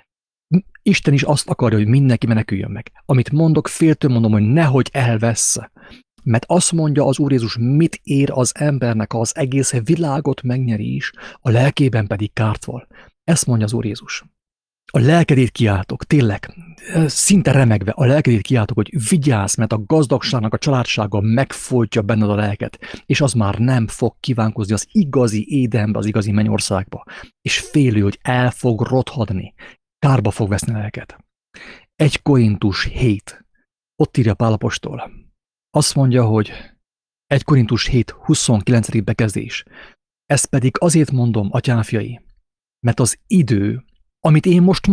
Isten is azt akarja, hogy mindenki meneküljön meg. Amit mondok, féltőn mondom, hogy nehogy elvesz. Mert azt mondja az Úr Jézus, mit ér az embernek, ha az egész világot megnyeri is, a lelkében pedig kárt val. Ezt mondja az Úr Jézus. A lelkedét kiáltok, tényleg, szinte remegve, a lelkedét kiáltok, hogy vigyázz, mert a gazdagságnak a családsága megfojtja benned a lelket, és az már nem fog kívánkozni az igazi édenbe, az igazi mennyországba, és félő, hogy el fog rothadni, kárba fog veszni a lelket. 1 Korintus 7, ott írja Pál apostol. Azt mondja, hogy 1 Korintus 7, 29. bekezdés. Ezt pedig azért mondom, atyám fiai, mert az idő, amit én most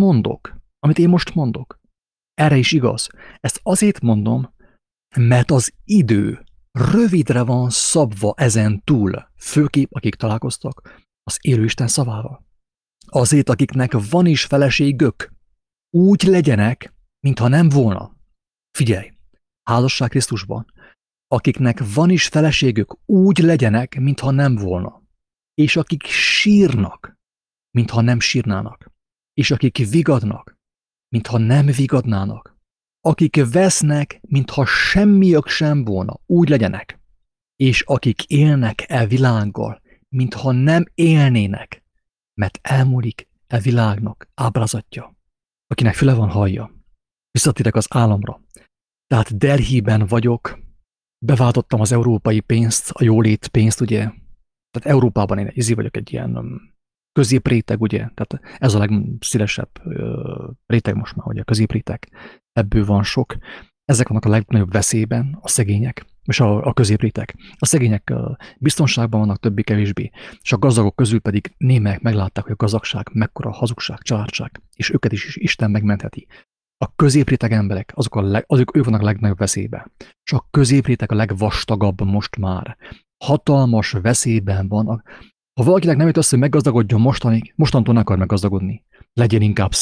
mondok, erre is igaz. Ezt azért mondom, mert az idő rövidre van szabva ezen túl, főképp akik találkoztak az élő Isten szavával. Azért, akiknek van is feleségük, úgy legyenek, mintha nem volna. Figyelj, házasság Krisztusban, akiknek van is feleségük, úgy legyenek, mintha nem volna. És akik sírnak, mintha nem sírnának. És akik vigadnak, mintha nem vigadnának. Akik vesznek, mintha semmiük sem volna, úgy legyenek. És akik élnek e világgal, mintha nem élnének, mert elmúlik e világnak ábrázatja. Akinek füle van, hallja. Visszatérek az államra. Tehát Delhiben vagyok, beváltottam az európai pénzt, a jólét pénzt, ugye. Tehát Európában én vagyok egy ilyen középréteg, ugye, tehát ez a legszélesebb réteg most már, ugye a középréteg, ebből van sok. Ezek vannak a legnagyobb veszélyben, a szegények, és a középréteg. A szegények biztonságban vannak, többé-kevésbé, és a gazdagok közül pedig némelyek meglátták, hogy a gazdagság mekkora hazugság, családság, és őket is Isten megmentheti. A középréteg emberek, ők vannak a legnagyobb veszélyben, és a középréteg a legvastagabb most már. Hatalmas veszélyben van. Ha valakinek nem jut össze, hogy meggazdagodjon mostantól ne akar meggazdagodni. Legyél inkább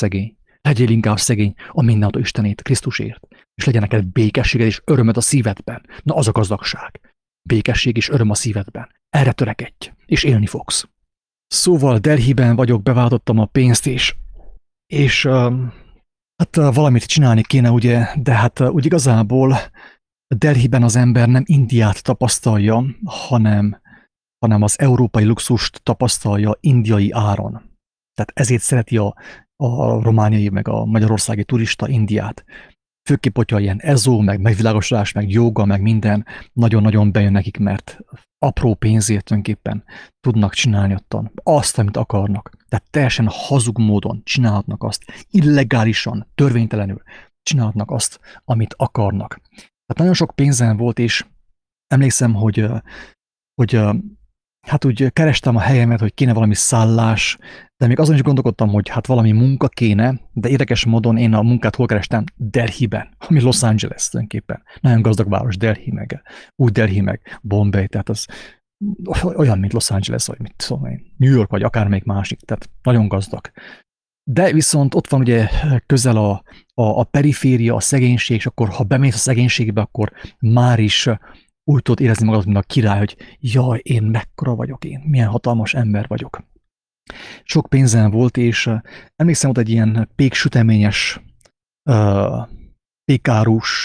szegény a mindenható Istenét, Krisztusért. És legyen neked békességed és örömöd a szívedben. Na az a gazdagság. Békesség és öröm a szívedben. Erre törekedj, és élni fogsz. Szóval Delhiben vagyok, beváltottam a pénzt, és hát valamit csinálni kéne, ugye, de hát úgy igazából Delhiben az ember nem Indiát tapasztalja, hanem az európai luxust tapasztalja indiai áron. Tehát ezért szereti a romániai, meg a magyarországi turista Indiát. Főképp, hogyha ilyen ezó, meg megvilágosodás, meg jóga, meg minden, nagyon-nagyon bejön nekik, mert apró pénzért tulajdonképpen tudnak csinálni ottan azt, amit akarnak. Tehát teljesen hazug módon csinálhatnak azt, illegálisan, törvénytelenül csinálhatnak azt, amit akarnak. Tehát nagyon sok pénzem volt, és emlékszem, hogy hát úgy kerestem a helyemet, hogy kéne valami szállás, de még azon is gondolkodtam, hogy hát valami munka kéne, de érdekes módon én a munkát hol kerestem? Delhiben, ami Los Angeles tulajdonképpen. Nagyon gazdag város, Delhi meg Bombay, tehát az olyan, mint Los Angeles, vagy mit tudom én, New York, vagy akármelyik másik, tehát nagyon gazdag. De viszont ott van ugye közel a periféria, a szegénység, és akkor ha bemész a szegénységbe, akkor már is úgy tudod érezni magad, mint a király, hogy jaj, én mekkora vagyok én, milyen hatalmas ember vagyok. Sok pénzem volt, és emlékszem, volt egy ilyen péksüteményes, pékárus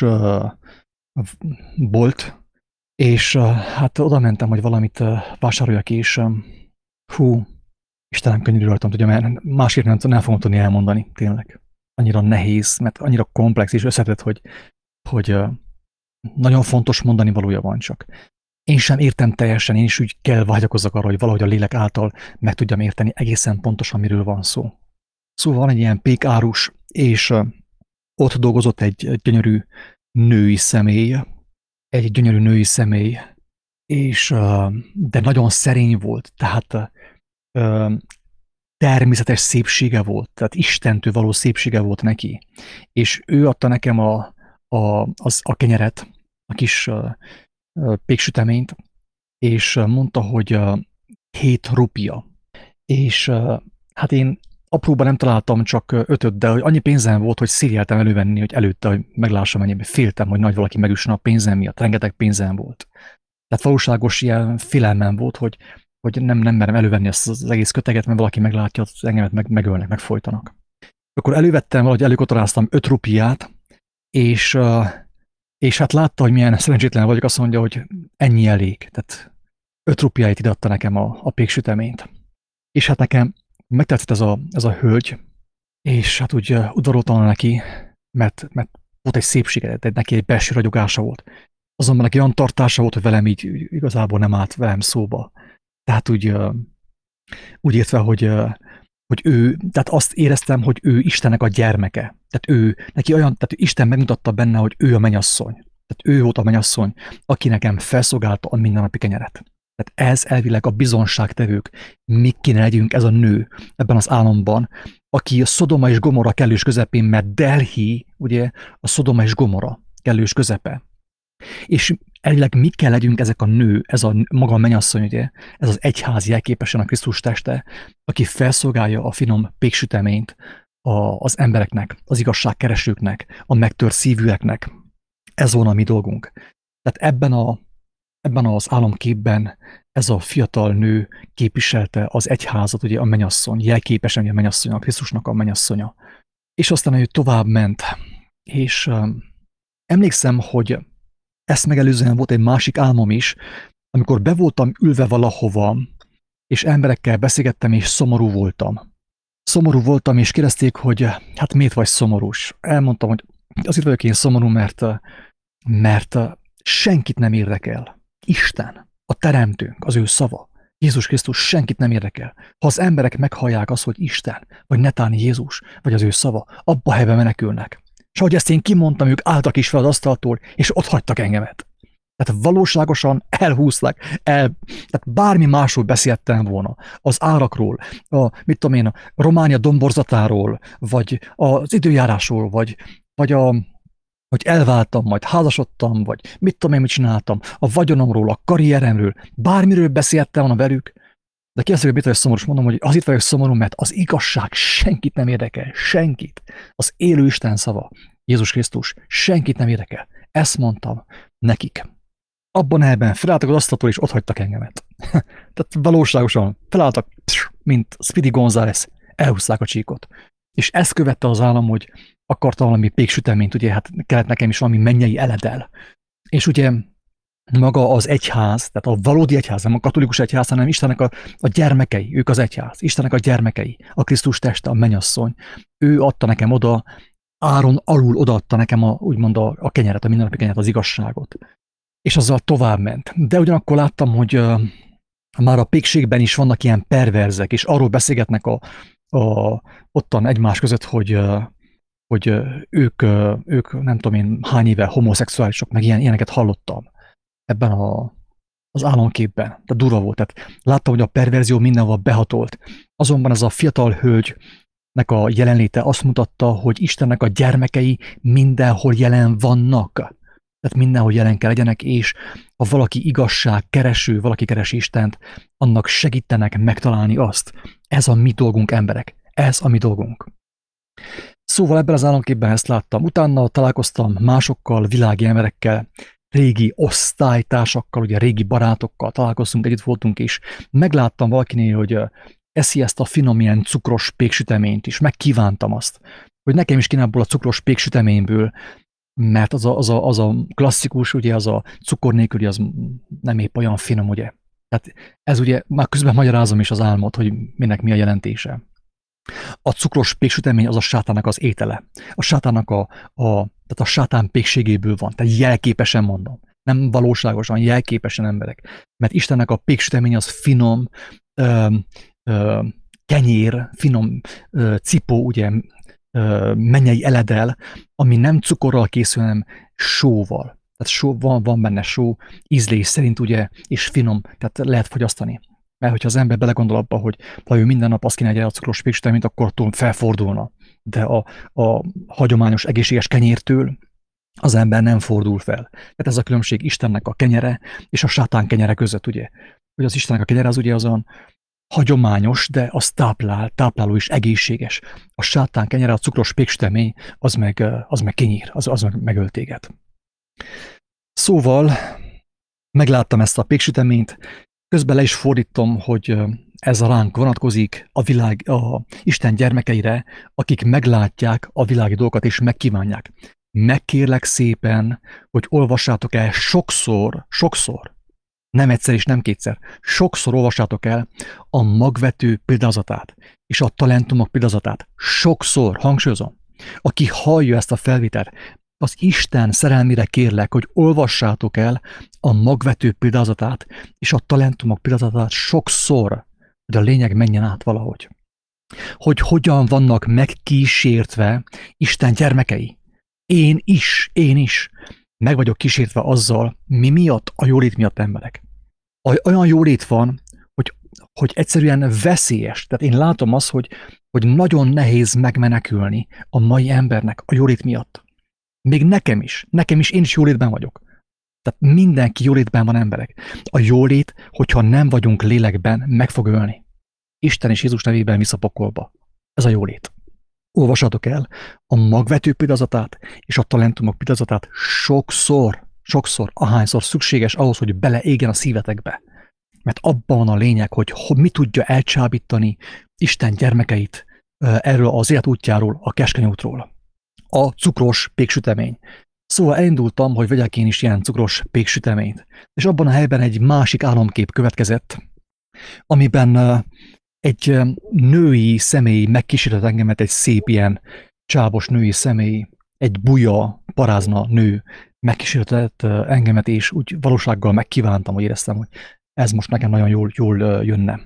bolt, és hát oda mentem, hogy valamit vásároljak, és Istenem, könyörülj rajtam, tudja, mert másért nem fogom tudni elmondani, tényleg. Annyira nehéz, mert annyira komplex és összetett, hogy nagyon fontos mondani valója van csak. Én sem értem teljesen, én is úgy kell vágyakozzak arra, hogy valahogy a lélek által meg tudjam érteni egészen pontosan, miről van szó. Szóval van egy ilyen pékárus, és ott dolgozott egy gyönyörű női személy, és de nagyon szerény volt, tehát természetes szépsége volt, tehát Istentől való szépsége volt neki. És ő adta nekem a kenyeret, a kis péksüteményt, és mondta, hogy 7 rupia. És hát én apróban nem találtam csak 5-öt, de hogy annyi pénzem volt, hogy szégyeltem elővenni, hogy előtte, hogy meglássam ennyibe. Féltem, hogy nagy valaki megüssön a pénzem miatt. Rengeteg pénzem volt. Tehát valóságos ilyen félelmem volt, hogy nem merem elővenni ezt az egész köteget, mert valaki meglátja, az engemet megölnek, megfojtanak. Akkor elővettem, valahogy előkotoráztam 5 rupiát, és hát látta, hogy milyen szerencsétlen vagyok, azt mondja, hogy ennyi elég. Tehát 5 rupiáit ideadta nekem a péksüteményt. És hát nekem megtetszett ez a hölgy, és hát úgy udvaroltam neki, mert volt egy szépsége, de neki egy belső ragyogása volt. Azonban neki olyan tartása volt, hogy velem így igazából nem állt velem szóba. Tehát úgy értve, hogy ő, tehát azt éreztem, hogy ő Istennek a gyermeke. Tehát neki olyan, tehát Isten megmutatta benne, hogy ő a mennyasszony. Tehát ő volt a mennyasszony, aki nekem felszolgálta a mindennapi kenyeret. Tehát ez elvileg a bizonságtevők, mi kéne legyünk ez a nő ebben az álomban, aki a Szodoma és Gomorra kellős közepén, mert Delhi, ugye, a Szodoma és Gomorra kellős közepe. És elvileg mi kell legyünk ezek a nő, ez a maga a mennyasszony, ugye, ez az egyház jelképesen a Krisztus teste, aki felszolgálja a finom péksüteményt az embereknek, az igazságkeresőknek, a megtört szívűeknek. Ez volna a mi dolgunk. Tehát ebben az álomképben ez a fiatal nő képviselte az egyházat, ugye a mennyasszony, jelképesen ugye a mennyasszony, a Krisztusnak a mennyasszonya. És aztán ő tovább ment, és emlékszem, hogy ezt megelőzően volt egy másik álmom is, amikor be voltam ülve valahova, és emberekkel beszélgettem, és szomorú voltam. Szomorú voltam, és kérdezték, hogy hát miért vagy szomorús? Elmondtam, hogy azért vagyok én szomorú, mert senkit nem érdekel. Isten, a Teremtőnk, az ő szava, Jézus Krisztus senkit nem érdekel. Ha az emberek meghallják azt, hogy Isten, vagy netán Jézus, vagy az ő szava, abba a helybe menekülnek. És ahogy ezt én kimondtam, ők álltak is fel az asztaltól, és ott hagytak engemet. Tehát valóságosan elhúztak, tehát bármi másról beszéltem volna, az árakról, mit tudom én, a Románia domborzatáról, vagy az időjárásról, vagy hogy elváltam, majd házasodtam, vagy mit tudom én, mit csináltam, a vagyonomról, a karrieremről, bármiről beszéltem volna velük, de kérdezik, hogy mit vagyok szomorús, mondom, hogy azért vagyok szomorú, mert az igazság senkit nem érdekel, senkit. Az élő Isten szava, Jézus Krisztus, senkit nem érdekel. Ezt mondtam nekik. Abban ebben felálltak az asztaltól, és ott hagytak engemet. Tehát valóságosan felálltak, mint Speedy González, elhúzták a csíkot. És ezt követte az állam, hogy akarta valami péksüteményt, ugye hát kellett nekem is valami mennyei eledel. És ugye maga az egyház, tehát a valódi egyház, nem a katolikus egyház, hanem Istennek a gyermekei, ők az egyház, Istennek a gyermekei, a Krisztus teste, a mennyasszony. Ő adta nekem oda, áron alul odaadta nekem úgymond a kenyeret, a mindennapi kenyeret, az igazságot. És azzal tovább ment. De ugyanakkor láttam, hogy már a pékségben is vannak ilyen perverzek, és arról beszélgetnek ottan egymás között, hogy ők nem tudom én hány éve homoszexuálisok, meg ilyeneket hallottam ebben az álomképben. Tehát durva volt. Tehát láttam, hogy a perverzió mindenhol behatolt. Azonban ez a fiatal hölgynek a jelenléte azt mutatta, hogy Istennek a gyermekei mindenhol jelen vannak. Tehát mindenhol jelen kell legyenek, és ha valaki igazságkereső, valaki keresi Istent, annak segítenek megtalálni azt. Ez a mi dolgunk, emberek. Ez a mi dolgunk. Szóval ebben az álomképben ezt láttam. Utána találkoztam másokkal, világi emberekkel, régi osztálytársakkal, ugye régi barátokkal találkoztunk, együtt voltunk, és megláttam valakinél, hogy eszi ezt a finom ilyen cukros péksüteményt is. Megkívántam azt, hogy nekem is kéne abból a cukros péksüteményből, mert az a klasszikus, ugye az a cukor nélküli, az nem épp olyan finom, ugye. Tehát ez ugye, már közben magyarázom is az álmot, hogy minek mi a jelentése. A cukros péksütemény az a sátának az étele. A sátának tehát a sátán pékségéből van. Tehát jelképesen mondom. Nem valóságosan, jelképesen emberek. Mert Istennek a péksütemény az finom, kenyér, finom cipó, ugye, mennyei eledel, ami nem cukorral készül, hanem sóval. Tehát van benne só, ízlés szerint, ugye, és finom, tehát lehet fogyasztani. Mert hogyha az ember belegondol abba, hogy ha ő minden nap azt kéne egye a cukros péksüteményt, akkor attól felfordulna. De a hagyományos egészséges kenyértől az ember nem fordul fel. Tehát ez a különbség Istennek a kenyere és a sátán kenyere között, ugye. Hogy az Istennek a kenyere az ugye azon hagyományos, de az tápláló és egészséges. A sátán kenyere, a cukros péksütemény, az meg kenyér, az meg megöl téged. Szóval megláttam ezt a péksüteményt, közben le is fordítom, hogy ez ránk vonatkozik, a Isten gyermekeire, akik meglátják a világi dolgokat és megkívánják. Megkérlek szépen, hogy olvassátok el sokszor, nem egyszer és nem kétszer, sokszor olvassátok el a magvető példázatát és a talentumok példázatát. Sokszor, hangsúlyozom, aki hallja ezt a felvételt, az Isten szerelmére kérlek, hogy olvassátok el a magvető példázatát és a talentumok példázatát sokszor, hogy a lényeg menjen át valahogy. Hogy hogyan vannak megkísértve Isten gyermekei. Én is meg vagyok kísértve azzal, mi miatt, a jólét miatt emberek. Olyan jólét van, hogy egyszerűen veszélyes. Tehát én látom azt, hogy nagyon nehéz megmenekülni a mai embernek a jólét miatt. Még nekem is, én is jólétben vagyok. Tehát mindenki jólétben van, emberek. A jólét, hogyha nem vagyunk lélekben, meg fog ölni. Isten és Jézus nevében visz a pokolba. Ez a jólét. Olvassatok el a magvető példázatát és a talentumok példázatát sokszor, ahányszor szükséges ahhoz, hogy beleégjen a szívetekbe. Mert abban van a lényeg, hogy mi tudja elcsábítani Isten gyermekeit erről az élet útjáról, a keskeny útról. A cukros péksütemény. Szóval elindultam, hogy vegyek én is ilyen cukros péksüteményt. És abban a helyben egy másik álomkép következett, amiben egy női személy megkísértett engemet, egy szép ilyen csábos női személy, egy buja, parázna nő megkísértett engemet, és úgy valósággal megkívántam, hogy éreztem, hogy ez most nekem nagyon jól jönne.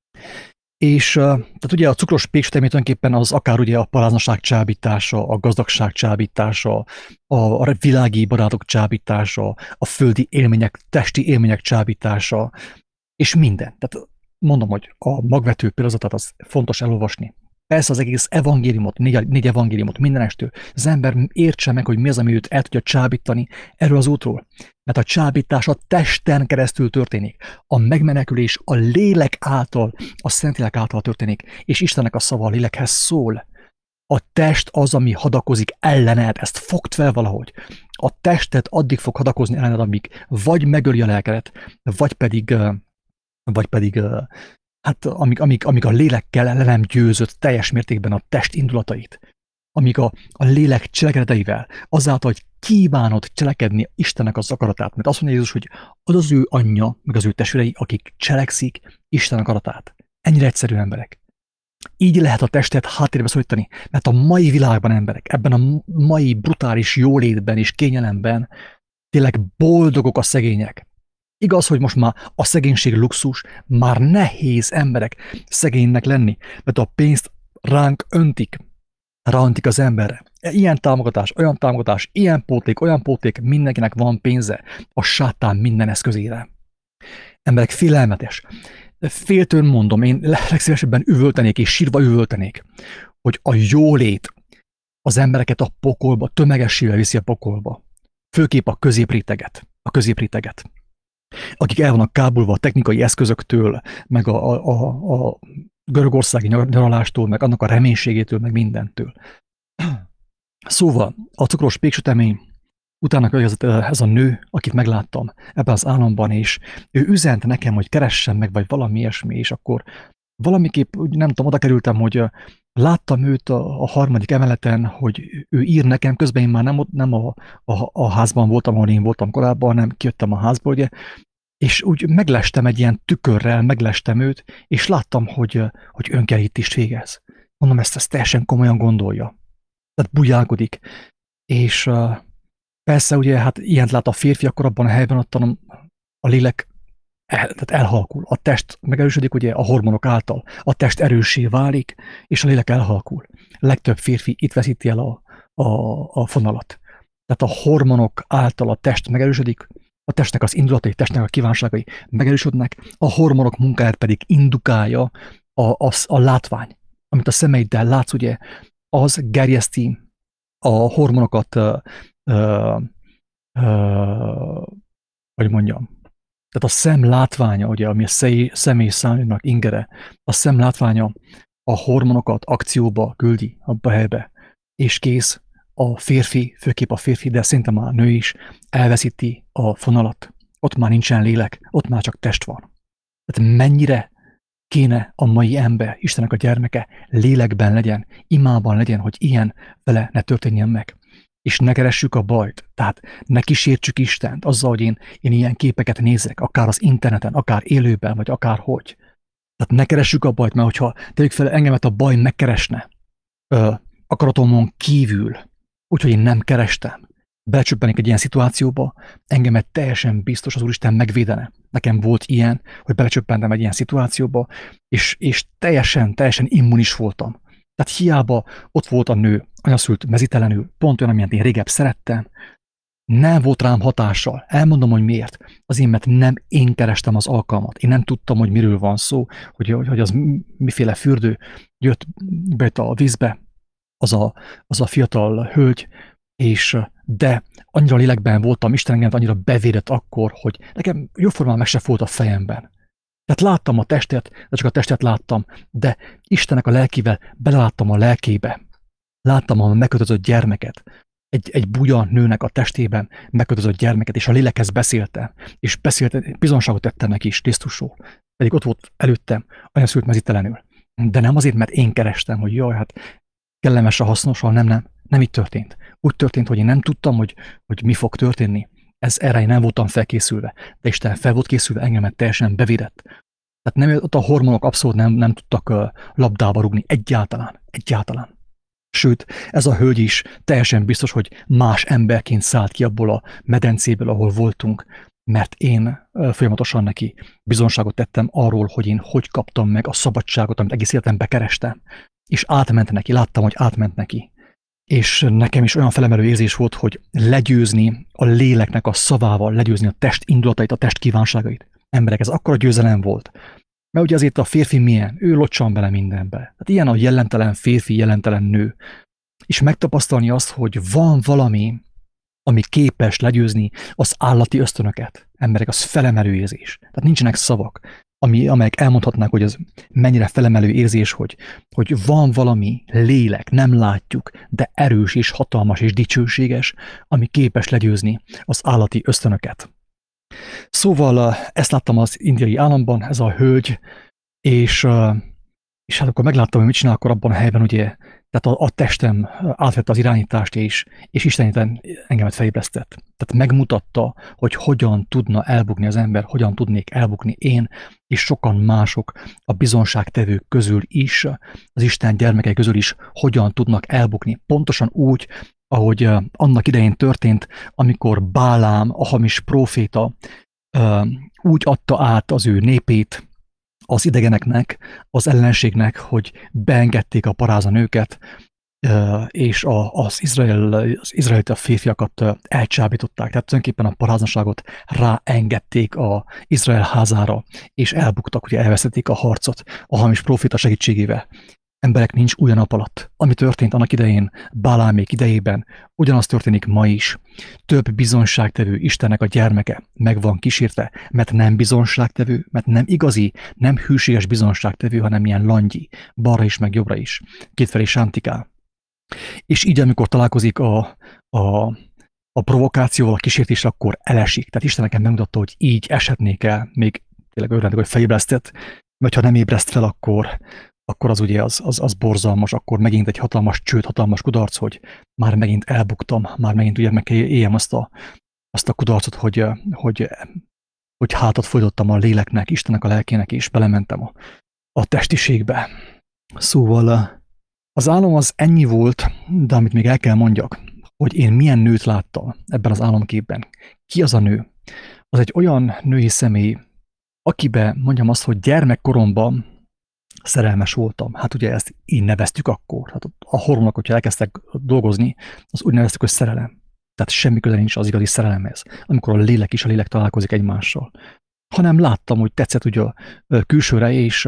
És tehát ugye a cukros péksütemény tulajdonképpen az akár ugye a paráznaság csábítása, a gazdagság csábítása, a világi barátok csábítása, a földi élmények, testi élmények csábítása, és minden. Tehát mondom, hogy a magvető példázatát az fontos elolvasni. Persze az egész evangéliumot, négy evangéliumot mindenestől, az ember értse meg, hogy mi az, ami őt el tudja csábítani erről az útról. Mert a csábítás a testen keresztül történik. A megmenekülés a lélek által, a Szentlélek által történik, és Istennek a szava a lélekhez szól. A test az, ami hadakozik ellened, ezt fogd fel valahogy. A tested addig fog hadakozni ellened, amíg vagy megöli a lelkedet, vagy pedig hát amíg a lélekkel le nem győzött teljes mértékben a test indulatait, amíg a lélek cselekedeteivel, azáltal, hogy kívánod cselekedni Istennek az akaratát, mert azt mondja Jézus, hogy az az ő anyja, meg az ő testvérei, akik cselekszik Isten akaratát. Ennyire egyszerű, emberek. Így lehet a testet háttérbe szorítani, mert a mai világban, emberek, ebben a mai brutális jólétben és kényelemben tényleg boldogok a szegények. Igaz, hogy most már a szegénység luxus, már nehéz, emberek, szegénynek lenni, mert a pénzt ránk ráöntik az emberre. Ilyen támogatás, olyan támogatás, ilyen pótlék, olyan pótlék, mindenkinek van pénze a sátán minden eszközére. Emberek, félelmetes. Féltőn mondom, én legszívesebben üvöltenék és sírva üvöltenék, hogy a jólét az embereket a pokolba, tömegessével viszi a pokolba. Főképp a középréteget. Akik el vannak kábulva a technikai eszközöktől, meg a görögországi nyaralástól, meg annak a reménységétől, meg mindentől. Szóval a cukros péksütemény, utána következett ez a nő, akit megláttam ebben az álomban, és ő üzent nekem, hogy keressem meg, vagy valami ilyesmi, és akkor valamiképp, úgy nem tudom, oda kerültem, hogy láttam őt a harmadik emeleten, hogy ő ír nekem, közben én már nem a házban voltam, ahol én voltam korábban, hanem kijöttem a házból, ugye, és úgy meglestem egy ilyen tükörrel, meglestem őt, és láttam, hogy önkerítést végez. Mondom, ezt teljesen komolyan gondolja. Tehát bujálkodik. És persze, ugye, hát ilyent lát a férfi, akkor abban a helyben ott a lélek tehát elhalkul. A test megerősödik, ugye a hormonok által. A test erőssé válik, és a lélek elhalkul. A legtöbb férfi itt veszíti el a fonalat. Tehát a hormonok által a test megerősödik, a testnek az indulatai, testnek a kívánságai megerősödnek, a hormonok munkáját pedig indukálja a látvány. Amit a szemeiddel látsz, ugye, az gerjeszti a hormonokat, hogy mondjam, tehát a szem látványa, ugye, ami a személy számának ingere, a szem látványa a hormonokat akcióba küldi abba a helybe, és kész, a férfi, főképp a férfi, de szerintem a nő is elveszíti a fonalat. Ott már nincsen lélek, ott már csak test van. Tehát mennyire kéne a mai ember, Istennek a gyermeke, lélekben legyen, imában legyen, hogy ilyen vele ne történjen meg. És ne keressük a bajt, tehát ne kísértsük Istent azzal, hogy én ilyen képeket nézek, akár az interneten, akár élőben, vagy akár hogy. Tehát ne keressük a bajt, mert hogyha tegyük fel engemet a baj megkeresne, akaratomon kívül, úgyhogy én nem kerestem, belecsöppenik egy ilyen szituációba, engemet teljesen biztos az Úristen megvédene. Nekem volt ilyen, hogy belecsöppentem egy ilyen szituációba, és teljesen immunis voltam. Tehát hiába ott volt a nő, anyaszült mezitelenül, pont olyan, amilyet én régebb szerettem, nem volt rám hatással. Elmondom, hogy miért. Azért, mert nem én kerestem az alkalmat. Én nem tudtam, hogy miről van szó, hogy az miféle fürdő jött be a vízbe, az a fiatal hölgy, és de annyira lélekben voltam, Isten engem annyira bevédett akkor, hogy nekem jóformán meg se volt a fejemben. Tehát láttam a testet, de csak a testet láttam, de Istennek a lelkével beleláttam a lelkébe. Láttam a megkötözött gyermeket, egy buja nőnek a testében megkötözött gyermeket, és a lélekhez beszéltem, és bizonságot tettem neki is Krisztusról, pedig ott volt előttem, anyaszült mezitelenül. De nem azért, mert én kerestem, hogy jaj, hát kellemes a hasznossal, nem így történt. Úgy történt, hogy én nem tudtam, hogy mi fog történni. Erre én nem voltam felkészülve, de Isten fel volt készülve, engemet teljesen bevédett. Tehát nem, ott a hormonok abszolút nem tudtak labdába rugni, egyáltalán. Sőt, ez a hölgy is teljesen biztos, hogy más emberként szállt ki abból a medencéből, ahol voltunk, mert én folyamatosan neki bizonságot tettem arról, hogy én hogy kaptam meg a szabadságot, amit egész életemben kerestem. És átment neki, láttam, hogy átment neki. És nekem is olyan felemelő érzés volt, hogy legyőzni a léleknek a szavával, legyőzni a test indulatait, a test kívánságait. Emberek, ez akkora győzelem volt. Mert ugye azért a férfi milyen? Ő locsan bele mindenbe. Tehát ilyen a jelentelen férfi, jelentelen nő. És megtapasztalni azt, hogy van valami, ami képes legyőzni az állati ösztönöket. Emberek, az felemelő érzés. Tehát nincsenek szavak, amelyek elmondhatnák, hogy az mennyire felemelő érzés, hogy van valami lélek, nem látjuk, de erős és hatalmas és dicsőséges, ami képes legyőzni az állati ösztönöket. Szóval ezt láttam az indiai államban, ez a hölgy, és hát akkor megláttam, hogy mit csinál, akkor abban a helyben, ugye, tehát a testem átvette az irányítást, és Isten engemet felébresztett. Tehát megmutatta, hogy hogyan tudna elbukni az ember, hogyan tudnék elbukni én, és sokan mások a bizonságtevők közül is, az Isten gyermekei közül is, hogyan tudnak elbukni. Pontosan úgy, ahogy annak idején történt, amikor Bálám, a hamis próféta, úgy adta át az ő népét az idegeneknek, az ellenségnek, hogy beengedték a paráza nőket, és az izraelita férfiakat elcsábították. Tehát tulajdonképpen a paráznaságot ráengedték az Izrael házára, és elbuktak, ugye elvesztették a harcot a hamis próféta segítségével. Emberek, nincs új a nap alatt. Ami történt annak idején, Bálámék idejében, ugyanaz történik ma is. Több bizonságtevő Istennek a gyermeke meg van kísértve, mert nem bizonságtevő, mert nem igazi, nem hűséges bizonságtevő, hanem ilyen langyi, balra is, meg jobbra is, kétfelé sántikál. És így, amikor találkozik a provokációval, a kísértés, akkor elesik. Tehát Isten nekem megmutatta, hogy így eshetnék el, még tényleg örvendek, hogy felébresztett, vagy ha nem ébreszt fel, akkor az ugye az borzalmas, akkor megint egy hatalmas csőd, hatalmas kudarc, hogy már megint elbuktam, már megint ugye meg kell éljem azt a kudarcot, hogy hátat fordítottam a léleknek, Istennek a lelkének, és belementem a testiségbe. Szóval az álom az ennyi volt, de amit még el kell mondjak, hogy én milyen nőt láttam ebben az álomképben. Ki az a nő? Az egy olyan női személy, akibe mondjam azt, hogy gyermekkoromban szerelmes voltam. Hát ugye ezt így neveztük akkor. Hát a hormonok, hogyha elkezdtek dolgozni, az úgy neveztük, hogy szerelem. Tehát semmi köze nincs az igazi szerelemhez, amikor a lélek és a lélek találkozik egymással. Hanem láttam, hogy tetszett ugye a külsőre,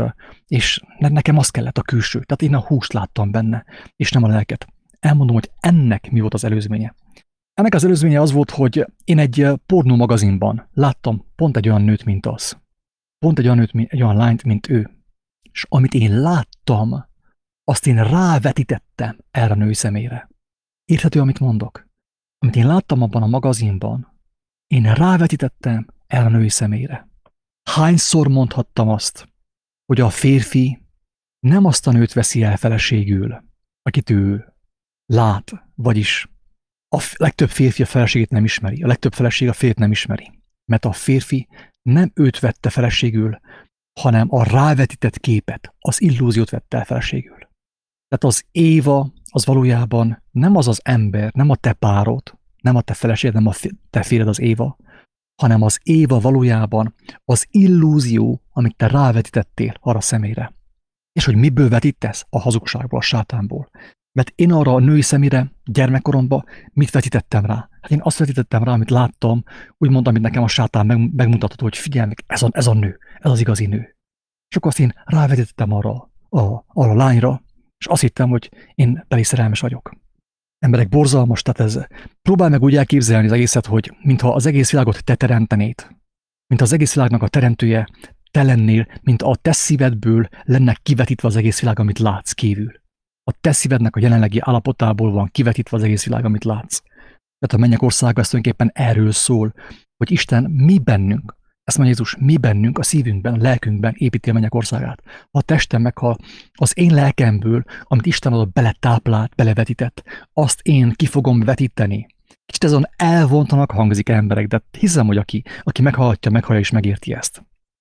és nekem az kellett a külső. Tehát én a húst láttam benne, és nem a lelket. Elmondom, hogy ennek mi volt az előzménye. Ennek az előzménye az volt, hogy én egy pornó magazinban láttam pont egy olyan nőt, mint az. Pont egy olyan lányt, mint ő. És amit én láttam, azt én rávetítettem erre a női személyre. Érthető, amit mondok? Amit én láttam abban a magazinban, én rávetítettem erre a női személyre. Hányszor mondhattam azt, hogy a férfi nem azt a nőt veszi el feleségül, akit ő lát, vagyis a legtöbb férfi a feleségét nem ismeri, a legtöbb feleség a férjt nem ismeri. Mert a férfi nem őt vette feleségül, hanem a rávetített képet, az illúziót vette el feleségül. Tehát az Éva az valójában nem az az ember, nem a te párod, nem a te feleséged, nem a te férjed az Éva, hanem az Éva valójában az illúzió, amit te rávetítettél arra a személyre. És hogy miből vetítesz? A hazugságból, a sátánból. Mert én arra a női szemére gyermekkoromban mit vetítettem rá? Hát én azt vetítettem rá, amit láttam, úgymond, amit nekem a sátán megmutatott, hogy figyelj meg, ez a nő, ez az igazi nő. És akkor azt én rávetítettem arra a lányra, és azt hittem, hogy én belé szerelmes vagyok. Emberek, borzalmas, tehát ez. Próbálj meg úgy elképzelni az egészet, hogy mintha az egész világot te teremtenéd, mint az egész világnak a teremtője te lennél, mint a te szívedből lenne kivetítve az egész világ, amit látsz kívül. A te szívednek a jelenlegi állapotából van kivetítve az egész világ, amit látsz. Tehát a mennyek országa ezt tulajdonképpen erről szól, hogy Isten mi bennünk, ezt mondja Jézus, mi bennünk, a szívünkben, a lelkünkben építi a mennyek országát. Ha a testem meghal, az én lelkemből, amit Isten oda beletáplált, belevetített, azt én ki fogom vetíteni. Kicsit azon elvontanak hangzik emberek, de hiszem, hogy aki meghallja és megérti ezt.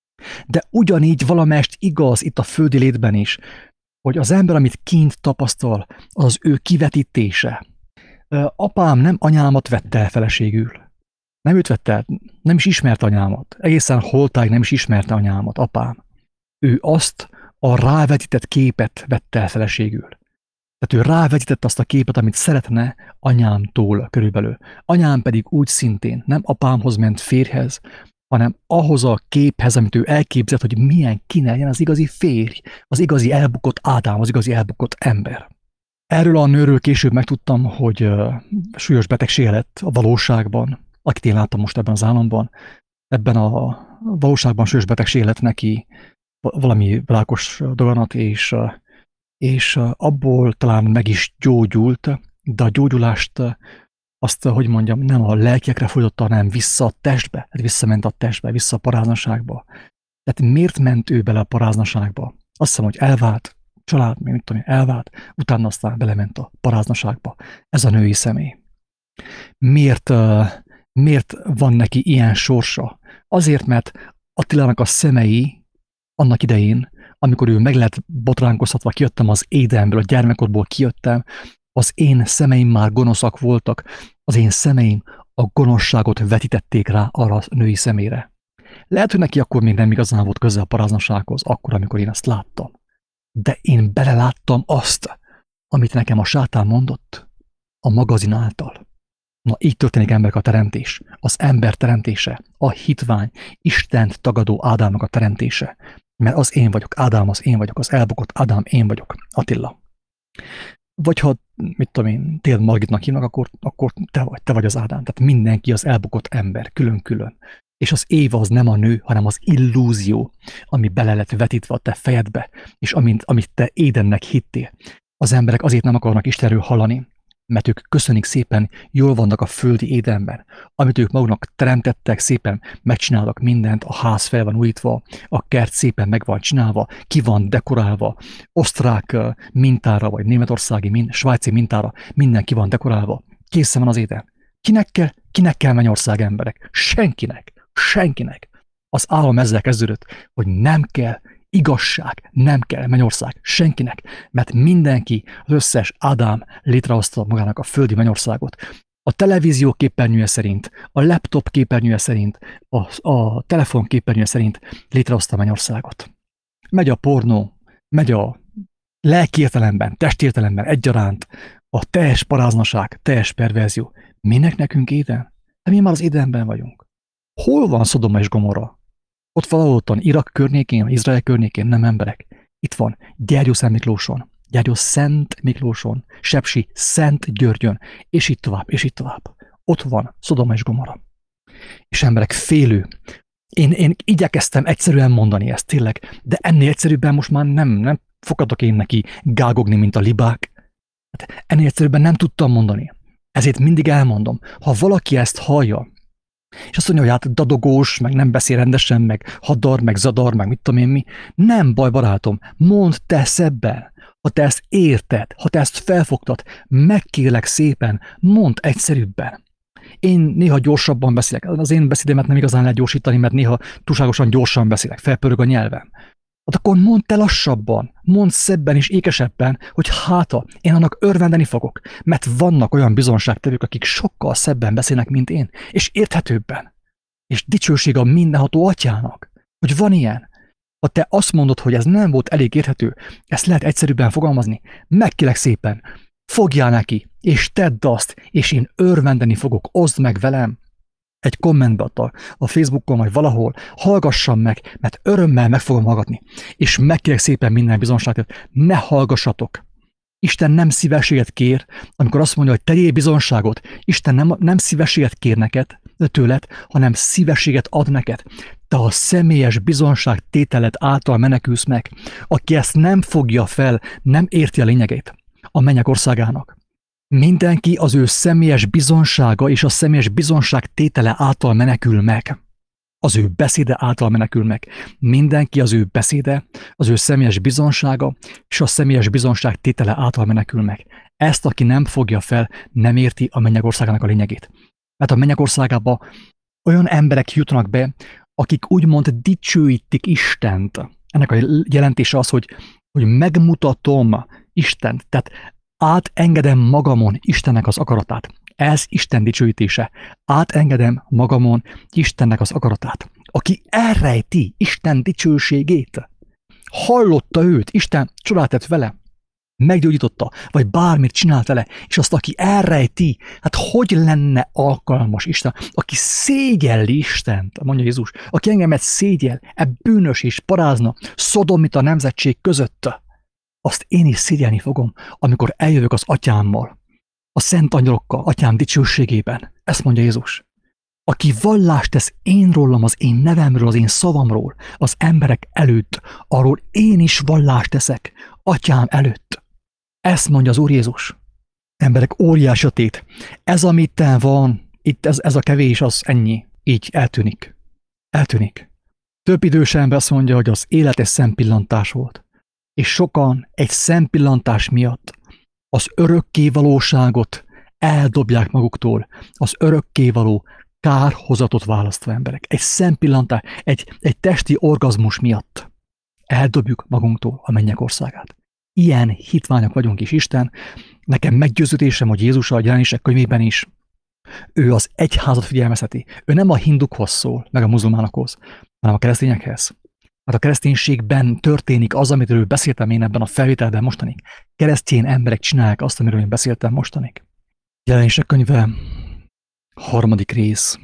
De ugyanígy valamelyest igaz itt a földi létben is, hogy az ember, amit kint tapasztal, az ő kivetítése. Apám nem anyámat vette el feleségül. Nem őt vette el, nem is ismerte anyámat. Egészen holtáig nem is ismerte anyámat, apám. Ő azt a rávetített képet vette el feleségül. Tehát ő rávetítette azt a képet, amit szeretne anyámtól körülbelül. Anyám pedig úgy szintén nem apámhoz ment férjhez, hanem ahhoz a képhez, amit ő elképzelt, hogy milyen kéne legyen az igazi férj, az igazi elbukott Ádám, az igazi elbukott ember. Erről a nőről később megtudtam, hogy súlyos betegsége lett a valóságban, akit én láttam most ebben az álomban. Ebben a valóságban súlyos betegsége lett neki, valami rákos daganat, és abból talán meg is gyógyult, de a gyógyulást azt, hogy mondjam, nem a lelkiekre fordította, hanem vissza a testbe, hát visszament a testbe, vissza a paráznaságba. Tehát miért ment ő bele a paráznaságba? Azt hiszem, hogy elvált, család, mit tudom én, elvált, utána aztán belement a paráznaságba. Ez a női személy. Miért van neki ilyen sorsa? Azért, mert Attilának a szemei annak idején, amikor ő meg lett botránkoztatva, kijöttem az édenből, a gyermekkorból kijöttem, az én szemeim már gonoszak voltak, az én szemeim a gonoszságot vetítették rá arra a női szemére. Lehet, hogy neki akkor még nem igazán volt köze a paráznasághoz, akkor, amikor én azt láttam. De én beleláttam azt, amit nekem a sátán mondott, a magazin által. Na, így történik emberek a teremtés, az ember teremtése, a hitvány, Istent tagadó Ádámnak a teremtése. Mert az én vagyok, Ádám az én vagyok, az elbukott Ádám én vagyok, Attila. Vagy ha, mit tudom én, téged Margitnak hívnak, akkor te vagy az Ádám. Tehát mindenki az elbukott ember, külön-külön. És az Éva az nem a nő, hanem az illúzió, ami bele lett vetítve a te fejedbe, és amit te Édennek hittél. Az emberek azért nem akarnak Istenről hallani, mert ők köszönik szépen, jól vannak a földi édenben. Amit ők maguknak teremtettek, szépen megcsinálnak mindent, a ház fel van újítva, a kert szépen meg van csinálva, ki van dekorálva, osztrák mintára, vagy németországi, svájci mintára, minden ki van dekorálva. Készen van az éden. Kinek kell Mennyország, emberek? Senkinek. Az állam ezzel kezdődött, hogy nem kell igazság, nem kell Mennyország senkinek, mert mindenki, az összes Ádám létrehozta magának a földi Mennyországot. A televízió képernyője szerint, a laptop képernyője szerint, a telefon képernyője szerint létrehozta a Mennyországot. Megy a pornó, megy a lelki értelemben, testi értelemben egyaránt, a teljes paráznaság, teljes perverzió. Minek nekünk Éden? Hát mi már az Édenben vagyunk. Hol van Szodoma és Gomorra? Ott valahol Irak környékén, Izrael környékén, nem emberek. Itt van Gyergyószent Miklóson, Gyergyószent Miklóson, Sepsi, Szent Györgyön, és így tovább. Ott van Szodoma és Gomorra. És emberek, félő. Én igyekeztem egyszerűen mondani ezt tényleg, de ennél egyszerűbben most már nem fogadok én neki gágogni, mint a libák. Hát ennél egyszerűbben nem tudtam mondani. Ezért mindig elmondom, ha valaki ezt hallja, és azt mondja, hogy hát dadogós, meg nem beszél rendesen, meg hadar, meg zadar, meg mit tudom én mi. Nem baj, barátom, mondd te szebben. Ha te ezt érted, ha te ezt felfogtad, megkérlek szépen, mondd egyszerűbben. Én néha gyorsabban beszélek. Az én beszédemet nem igazán lehet gyorsítani, mert néha túlságosan gyorsan beszélek, felpörög a nyelvem. Hát akkor mondd te lassabban, mondd szebben és ékesebben, hogy háta, én annak örvendeni fogok, mert vannak olyan bizonságtevők, akik sokkal szebben beszélnek, mint én, és érthetőbben. És dicsőség a mindenható atyának, hogy van ilyen. Ha te azt mondod, hogy ez nem volt elég érthető, ezt lehet egyszerűbben fogalmazni, megkérlek szépen, fogjál neki, és tedd azt, és én örvendeni fogok, oszd meg velem. Egy kommentbe a Facebookon, vagy valahol, hallgassam meg, mert örömmel meg fogom hallgatni. És megkérek szépen minden bizonságot, ne hallgassatok. Isten nem szívességet kér, amikor azt mondja, hogy tegyél bizonságot. Isten nem szívességet kér neked, tőled, hanem szívességet ad neked. Te a személyes bizonság tételed által menekülsz meg. Aki ezt nem fogja fel, nem érti a lényegét a mennyek országának. Mindenki az ő személyes bizonsága és a személyes bizonság tétele által menekül meg. Az ő beszéde által menekül meg. Mindenki az ő beszéde, az ő személyes bizonsága és a személyes bizonság tétele által menekül meg. Ezt, aki nem fogja fel, nem érti a mennyek országának a lényegét. Mert a mennyek országába olyan emberek jutnak be, akik úgymond dicsőítik Istent. Ennek a jelentése az, hogy megmutatom Istent. Tehát átengedem magamon Istennek az akaratát. Ez Isten dicsőítése. Átengedem magamon Istennek az akaratát. Aki elrejti Isten dicsőségét, hallotta őt, Isten csodát tett vele, meggyógyította, vagy bármit csinált vele, és azt, aki elrejti, hát hogy lenne alkalmas Isten, aki szégyelli Istent, mondja Jézus, aki engemet szégyel, bűnös és parázna, szodomita nemzetség között, azt én is szégyelni fogom, amikor eljövök az atyámmal, a szent angyalokkal, atyám dicsőségében. Ezt mondja Jézus. Aki vallást tesz én rólam, az én nevemről, az én szavamról, az emberek előtt, arról én is vallást teszek, atyám előtt. Ezt mondja az Úr Jézus. Emberek, óriási a tét. Ez, amit te van, itt ez a kevés, az ennyi. Így eltűnik. Eltűnik. Több idős ember azt mondja, hogy az élet egy szempillantás volt. És sokan egy szempillantás miatt az örökkévalóságot eldobják maguktól, az örökkévaló kárhozatot választva emberek. Egy szempillantás, egy testi orgazmus miatt eldobjuk magunktól a mennyek országát. Ilyen hitványok vagyunk is Isten. Nekem meggyőződésem, hogy Jézus a Jelenések könyvében is, ő az egyházat figyelmezteti. Ő nem a hindukhoz szól, meg a muzulmánokhoz, hanem a keresztényekhez. Hát a kereszténységben történik az, amiről beszéltem én ebben a felvételben mostanig. Keresztény emberek csinálják azt, amiről én beszéltem mostanig. Jelenések könyve, 3. rész,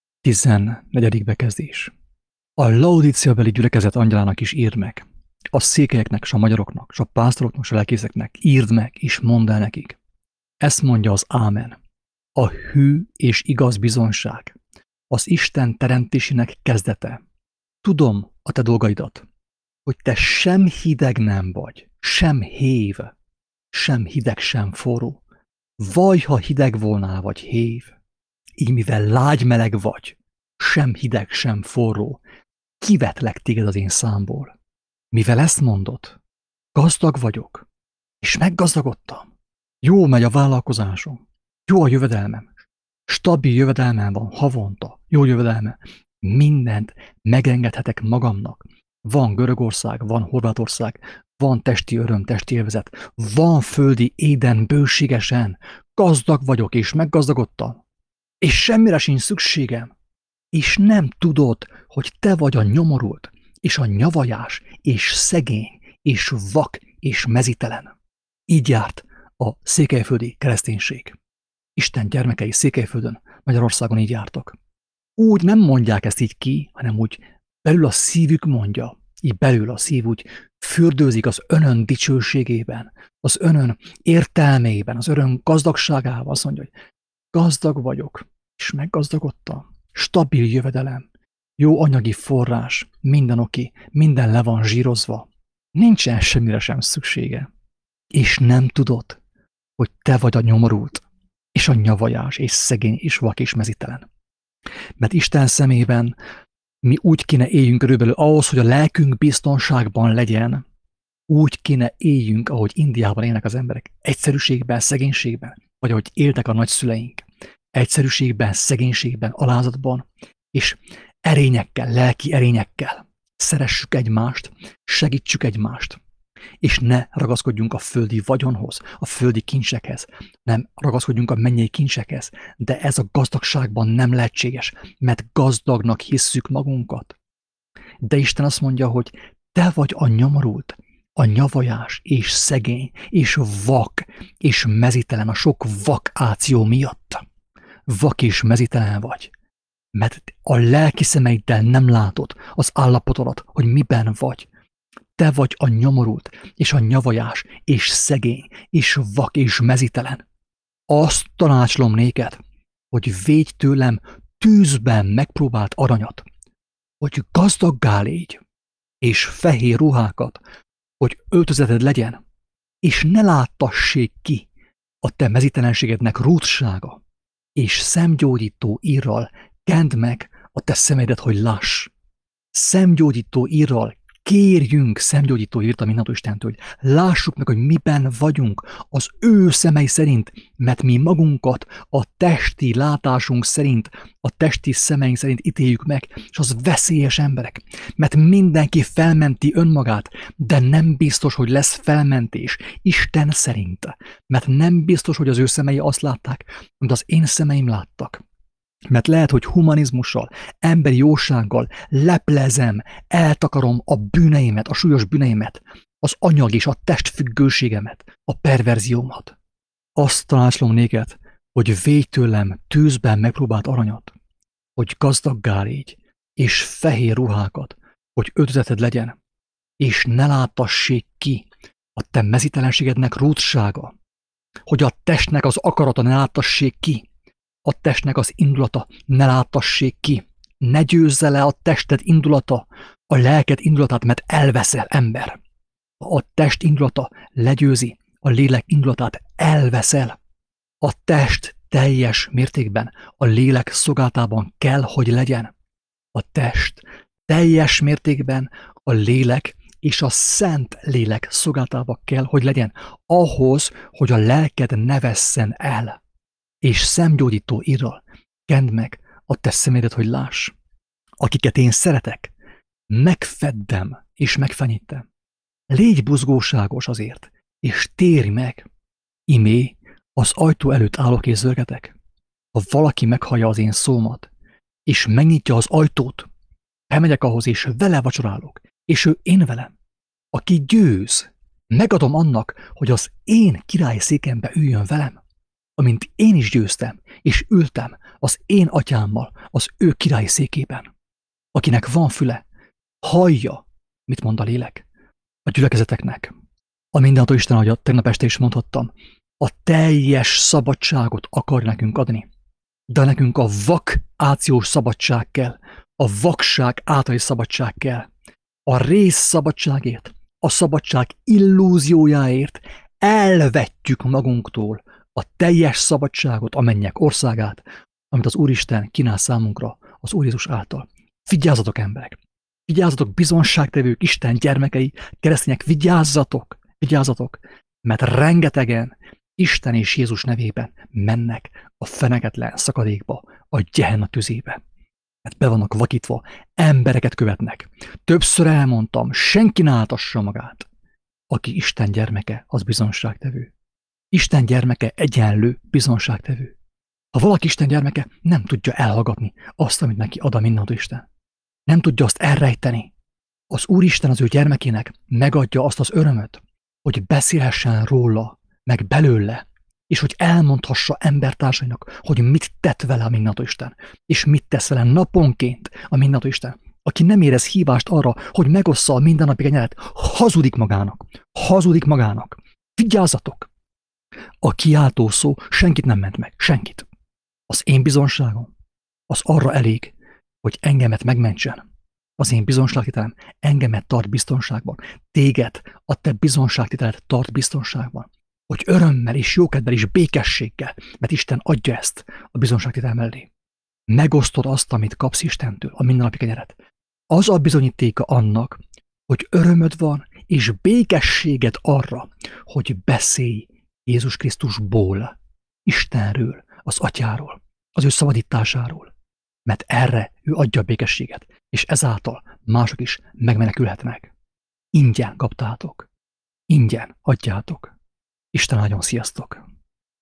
14. bekezdés. A Laodíceabeli gyülekezet angyalának is írd meg. A székelyeknek, és a magyaroknak, és a pásztoroknak, és a lelkészeknek írd meg, és mondd el nekik. Ezt mondja az Ámen. A hű és igaz bizonság, az Isten teremtésének kezdete. Tudom a te dolgaidat, hogy te sem hideg nem vagy, sem hév, sem hideg, sem forró. Vaj, ha hideg volnál, vagy hév, így mivel lágy-meleg vagy, sem hideg, sem forró, kivetlek téged az én számból. Mivel ezt mondod, gazdag vagyok, és meggazdagodtam. Jó megy a vállalkozásom, jó a jövedelmem, stabil jövedelmem van havonta, jó jövedelme, mindent megengedhetek magamnak. Van Görögország, van Horvátország, van testi öröm, testi élvezet, van földi éden bőségesen, gazdag vagyok és meggazdagodtam, és semmire sincs szükségem, és nem tudod, hogy te vagy a nyomorult, és a nyavajás, és szegény, és vak, és mezitelen. Így járt a székelyföldi kereszténység. Isten gyermekei Székelyföldön, Magyarországon így jártak. Úgy nem mondják ezt így ki, hanem úgy belül a szívük mondja, így belül a szív úgy fürdőzik az önön dicsőségében, az önön értelmében, az önön gazdagságával. Azt mondja, hogy gazdag vagyok, és meggazdagodtam. Stabil jövedelem, jó anyagi forrás, minden oké, minden le van zsírozva. Nincsen semmire sem szüksége. És nem tudod, hogy te vagy a nyomorult, és a nyavajás, és szegény, és vak, és mezitelen. Mert Isten szemében mi úgy kéne éljünk körülbelül ahhoz, hogy a lelkünk biztonságban legyen, úgy kéne éljünk, ahogy Indiában élnek az emberek. Egyszerűségben, szegénységben, vagy ahogy éltek a nagyszüleink. Egyszerűségben, szegénységben, alázatban, és erényekkel, lelki erényekkel. Szeressük egymást, segítsük egymást, és ne ragaszkodjunk a földi vagyonhoz, a földi kincsekhez, nem ragaszkodjunk a mennyei kincsekhez, de ez a gazdagságban nem lehetséges, mert gazdagnak hisszük magunkat. De Isten azt mondja, hogy te vagy a nyomorult, a nyavajás, és szegény, és vak, és mezitelen a sok vakáció miatt. Vak és mezitelen vagy, mert a lelki szemeiddel nem látod az állapotodat, hogy miben vagy. Te vagy a nyomorult, és a nyavajás, és szegény, és vak, és mezitelen. Azt tanácsolom néked, hogy védj tőlem tűzben megpróbált aranyat, hogy gazdaggá légy, és fehér ruhákat, hogy öltözeted legyen, és ne láttassék ki a te mezitelenségednek rútsága, és szemgyógyító írral kend meg a te szemedet, hogy láss. Szemgyógyító írral kérjünk szemgyógyító írt a mindenható Istentől, hogy lássuk meg, hogy miben vagyunk az ő szemei szerint, mert mi magunkat a testi látásunk szerint, a testi szemeink szerint ítéljük meg, és az veszélyes emberek, mert mindenki felmenti önmagát, de nem biztos, hogy lesz felmentés Isten szerint, mert nem biztos, hogy az ő szemei azt látták, amit az én szemeim láttak. Mert lehet, hogy humanizmussal, emberi jósággal leplezem, eltakarom a bűneimet, a súlyos bűneimet, az anyag és a testfüggőségemet, a perverziómat. Azt tanácsolom néked, hogy védj tőlem tűzben megpróbált aranyat, hogy gazdaggá légy, és fehér ruhákat, hogy öltözeted legyen, és ne láttassék ki a te mezitelenségednek rútsága, hogy a testnek az akarata ne láttassék ki, a testnek az indulata ne láttassék ki. Ne győzze le a tested indulata, a lelked indulatát, mert elveszel, ember. A test indulata legyőzi, a lélek indulatát elveszel. A test teljes mértékben a lélek szolgálatában kell, hogy legyen. A test teljes mértékben a lélek és a szent lélek szolgálatában kell, hogy legyen, ahhoz, hogy a lelked ne vesszen el. És szemgyógyító írral kend meg a te szemedet, hogy láss. Akiket én szeretek, megfeddem és megfenyítem. Légy buzgóságos azért, és térj meg. Imé, az ajtó előtt állok és zörgetek. Ha valaki meghallja az én szómat, és megnyitja az ajtót, elmegyek ahhoz, és vele vacsorálok, és ő én velem. Aki győz, megadom annak, hogy az én királyi székembe üljön velem, amint én is győztem, és ültem az én atyámmal az ő királyi székében. Akinek van füle, hallja, mit mond a lélek a gyülekezeteknek. A mindenható Isten, ahogy tegnap este is mondhattam, a teljes szabadságot akar nekünk adni. De nekünk a vakációs szabadság kell, a vakság általi szabadság kell. A rész szabadságért, a szabadság illúziójáért elvetjük magunktól a teljes szabadságot, a mennyek országát, amit az Úristen kínál számunkra az Úr Jézus által. Vigyázzatok, emberek! Vigyázzatok, bizonságtevők, Isten gyermekei, keresztények, vigyázzatok! Vigyázzatok! Mert rengetegen Isten és Jézus nevében mennek a feneketlen szakadékba, a Gehenna tüzébe. Mert be vannak vakítva, embereket követnek. Többször elmondtam, senki ne áltassa magát. Aki Isten gyermeke, az bizonságtevő. Isten gyermeke egyenlő bizonságtevő. Ha valaki Isten gyermeke, nem tudja elhallgatni azt, amit neki ad a mindenható Isten. Nem tudja azt elrejteni. Az Úristen az ő gyermekének megadja azt az örömöt, hogy beszélhessen róla, meg belőle, és hogy elmondhassa embertársainak, hogy mit tett vele a mindenható Isten, és mit tesz vele naponként a mindenható Isten. Aki nem érez hívást arra, hogy megossza a mindennapi kenyeret, hazudik magának. Hazudik magának. Vigyázzatok! A kiáltó szó senkit nem ment meg. Senkit. Az én bizonságom az arra elég, hogy engemet megmentsen. Az én bizonságtételem engemet tart biztonságban. Téged, a te bizonságtételed tart biztonságban. Hogy örömmel és jókedvel és békességgel, mert Isten adja ezt a bizonságtétel mellé. Megosztod azt, amit kapsz Istentől, a mindennapi kenyeret. Az a bizonyítéka annak, hogy örömöd van, és békességed arra, hogy beszélj Jézus Krisztusból, Istenről, az Atyáról, az ő szabadításáról. Mert erre ő adja a békességet, és ezáltal mások is megmenekülhetnek. Ingyen kaptátok. Ingyen adjátok. Isten áldjon, sziasztok!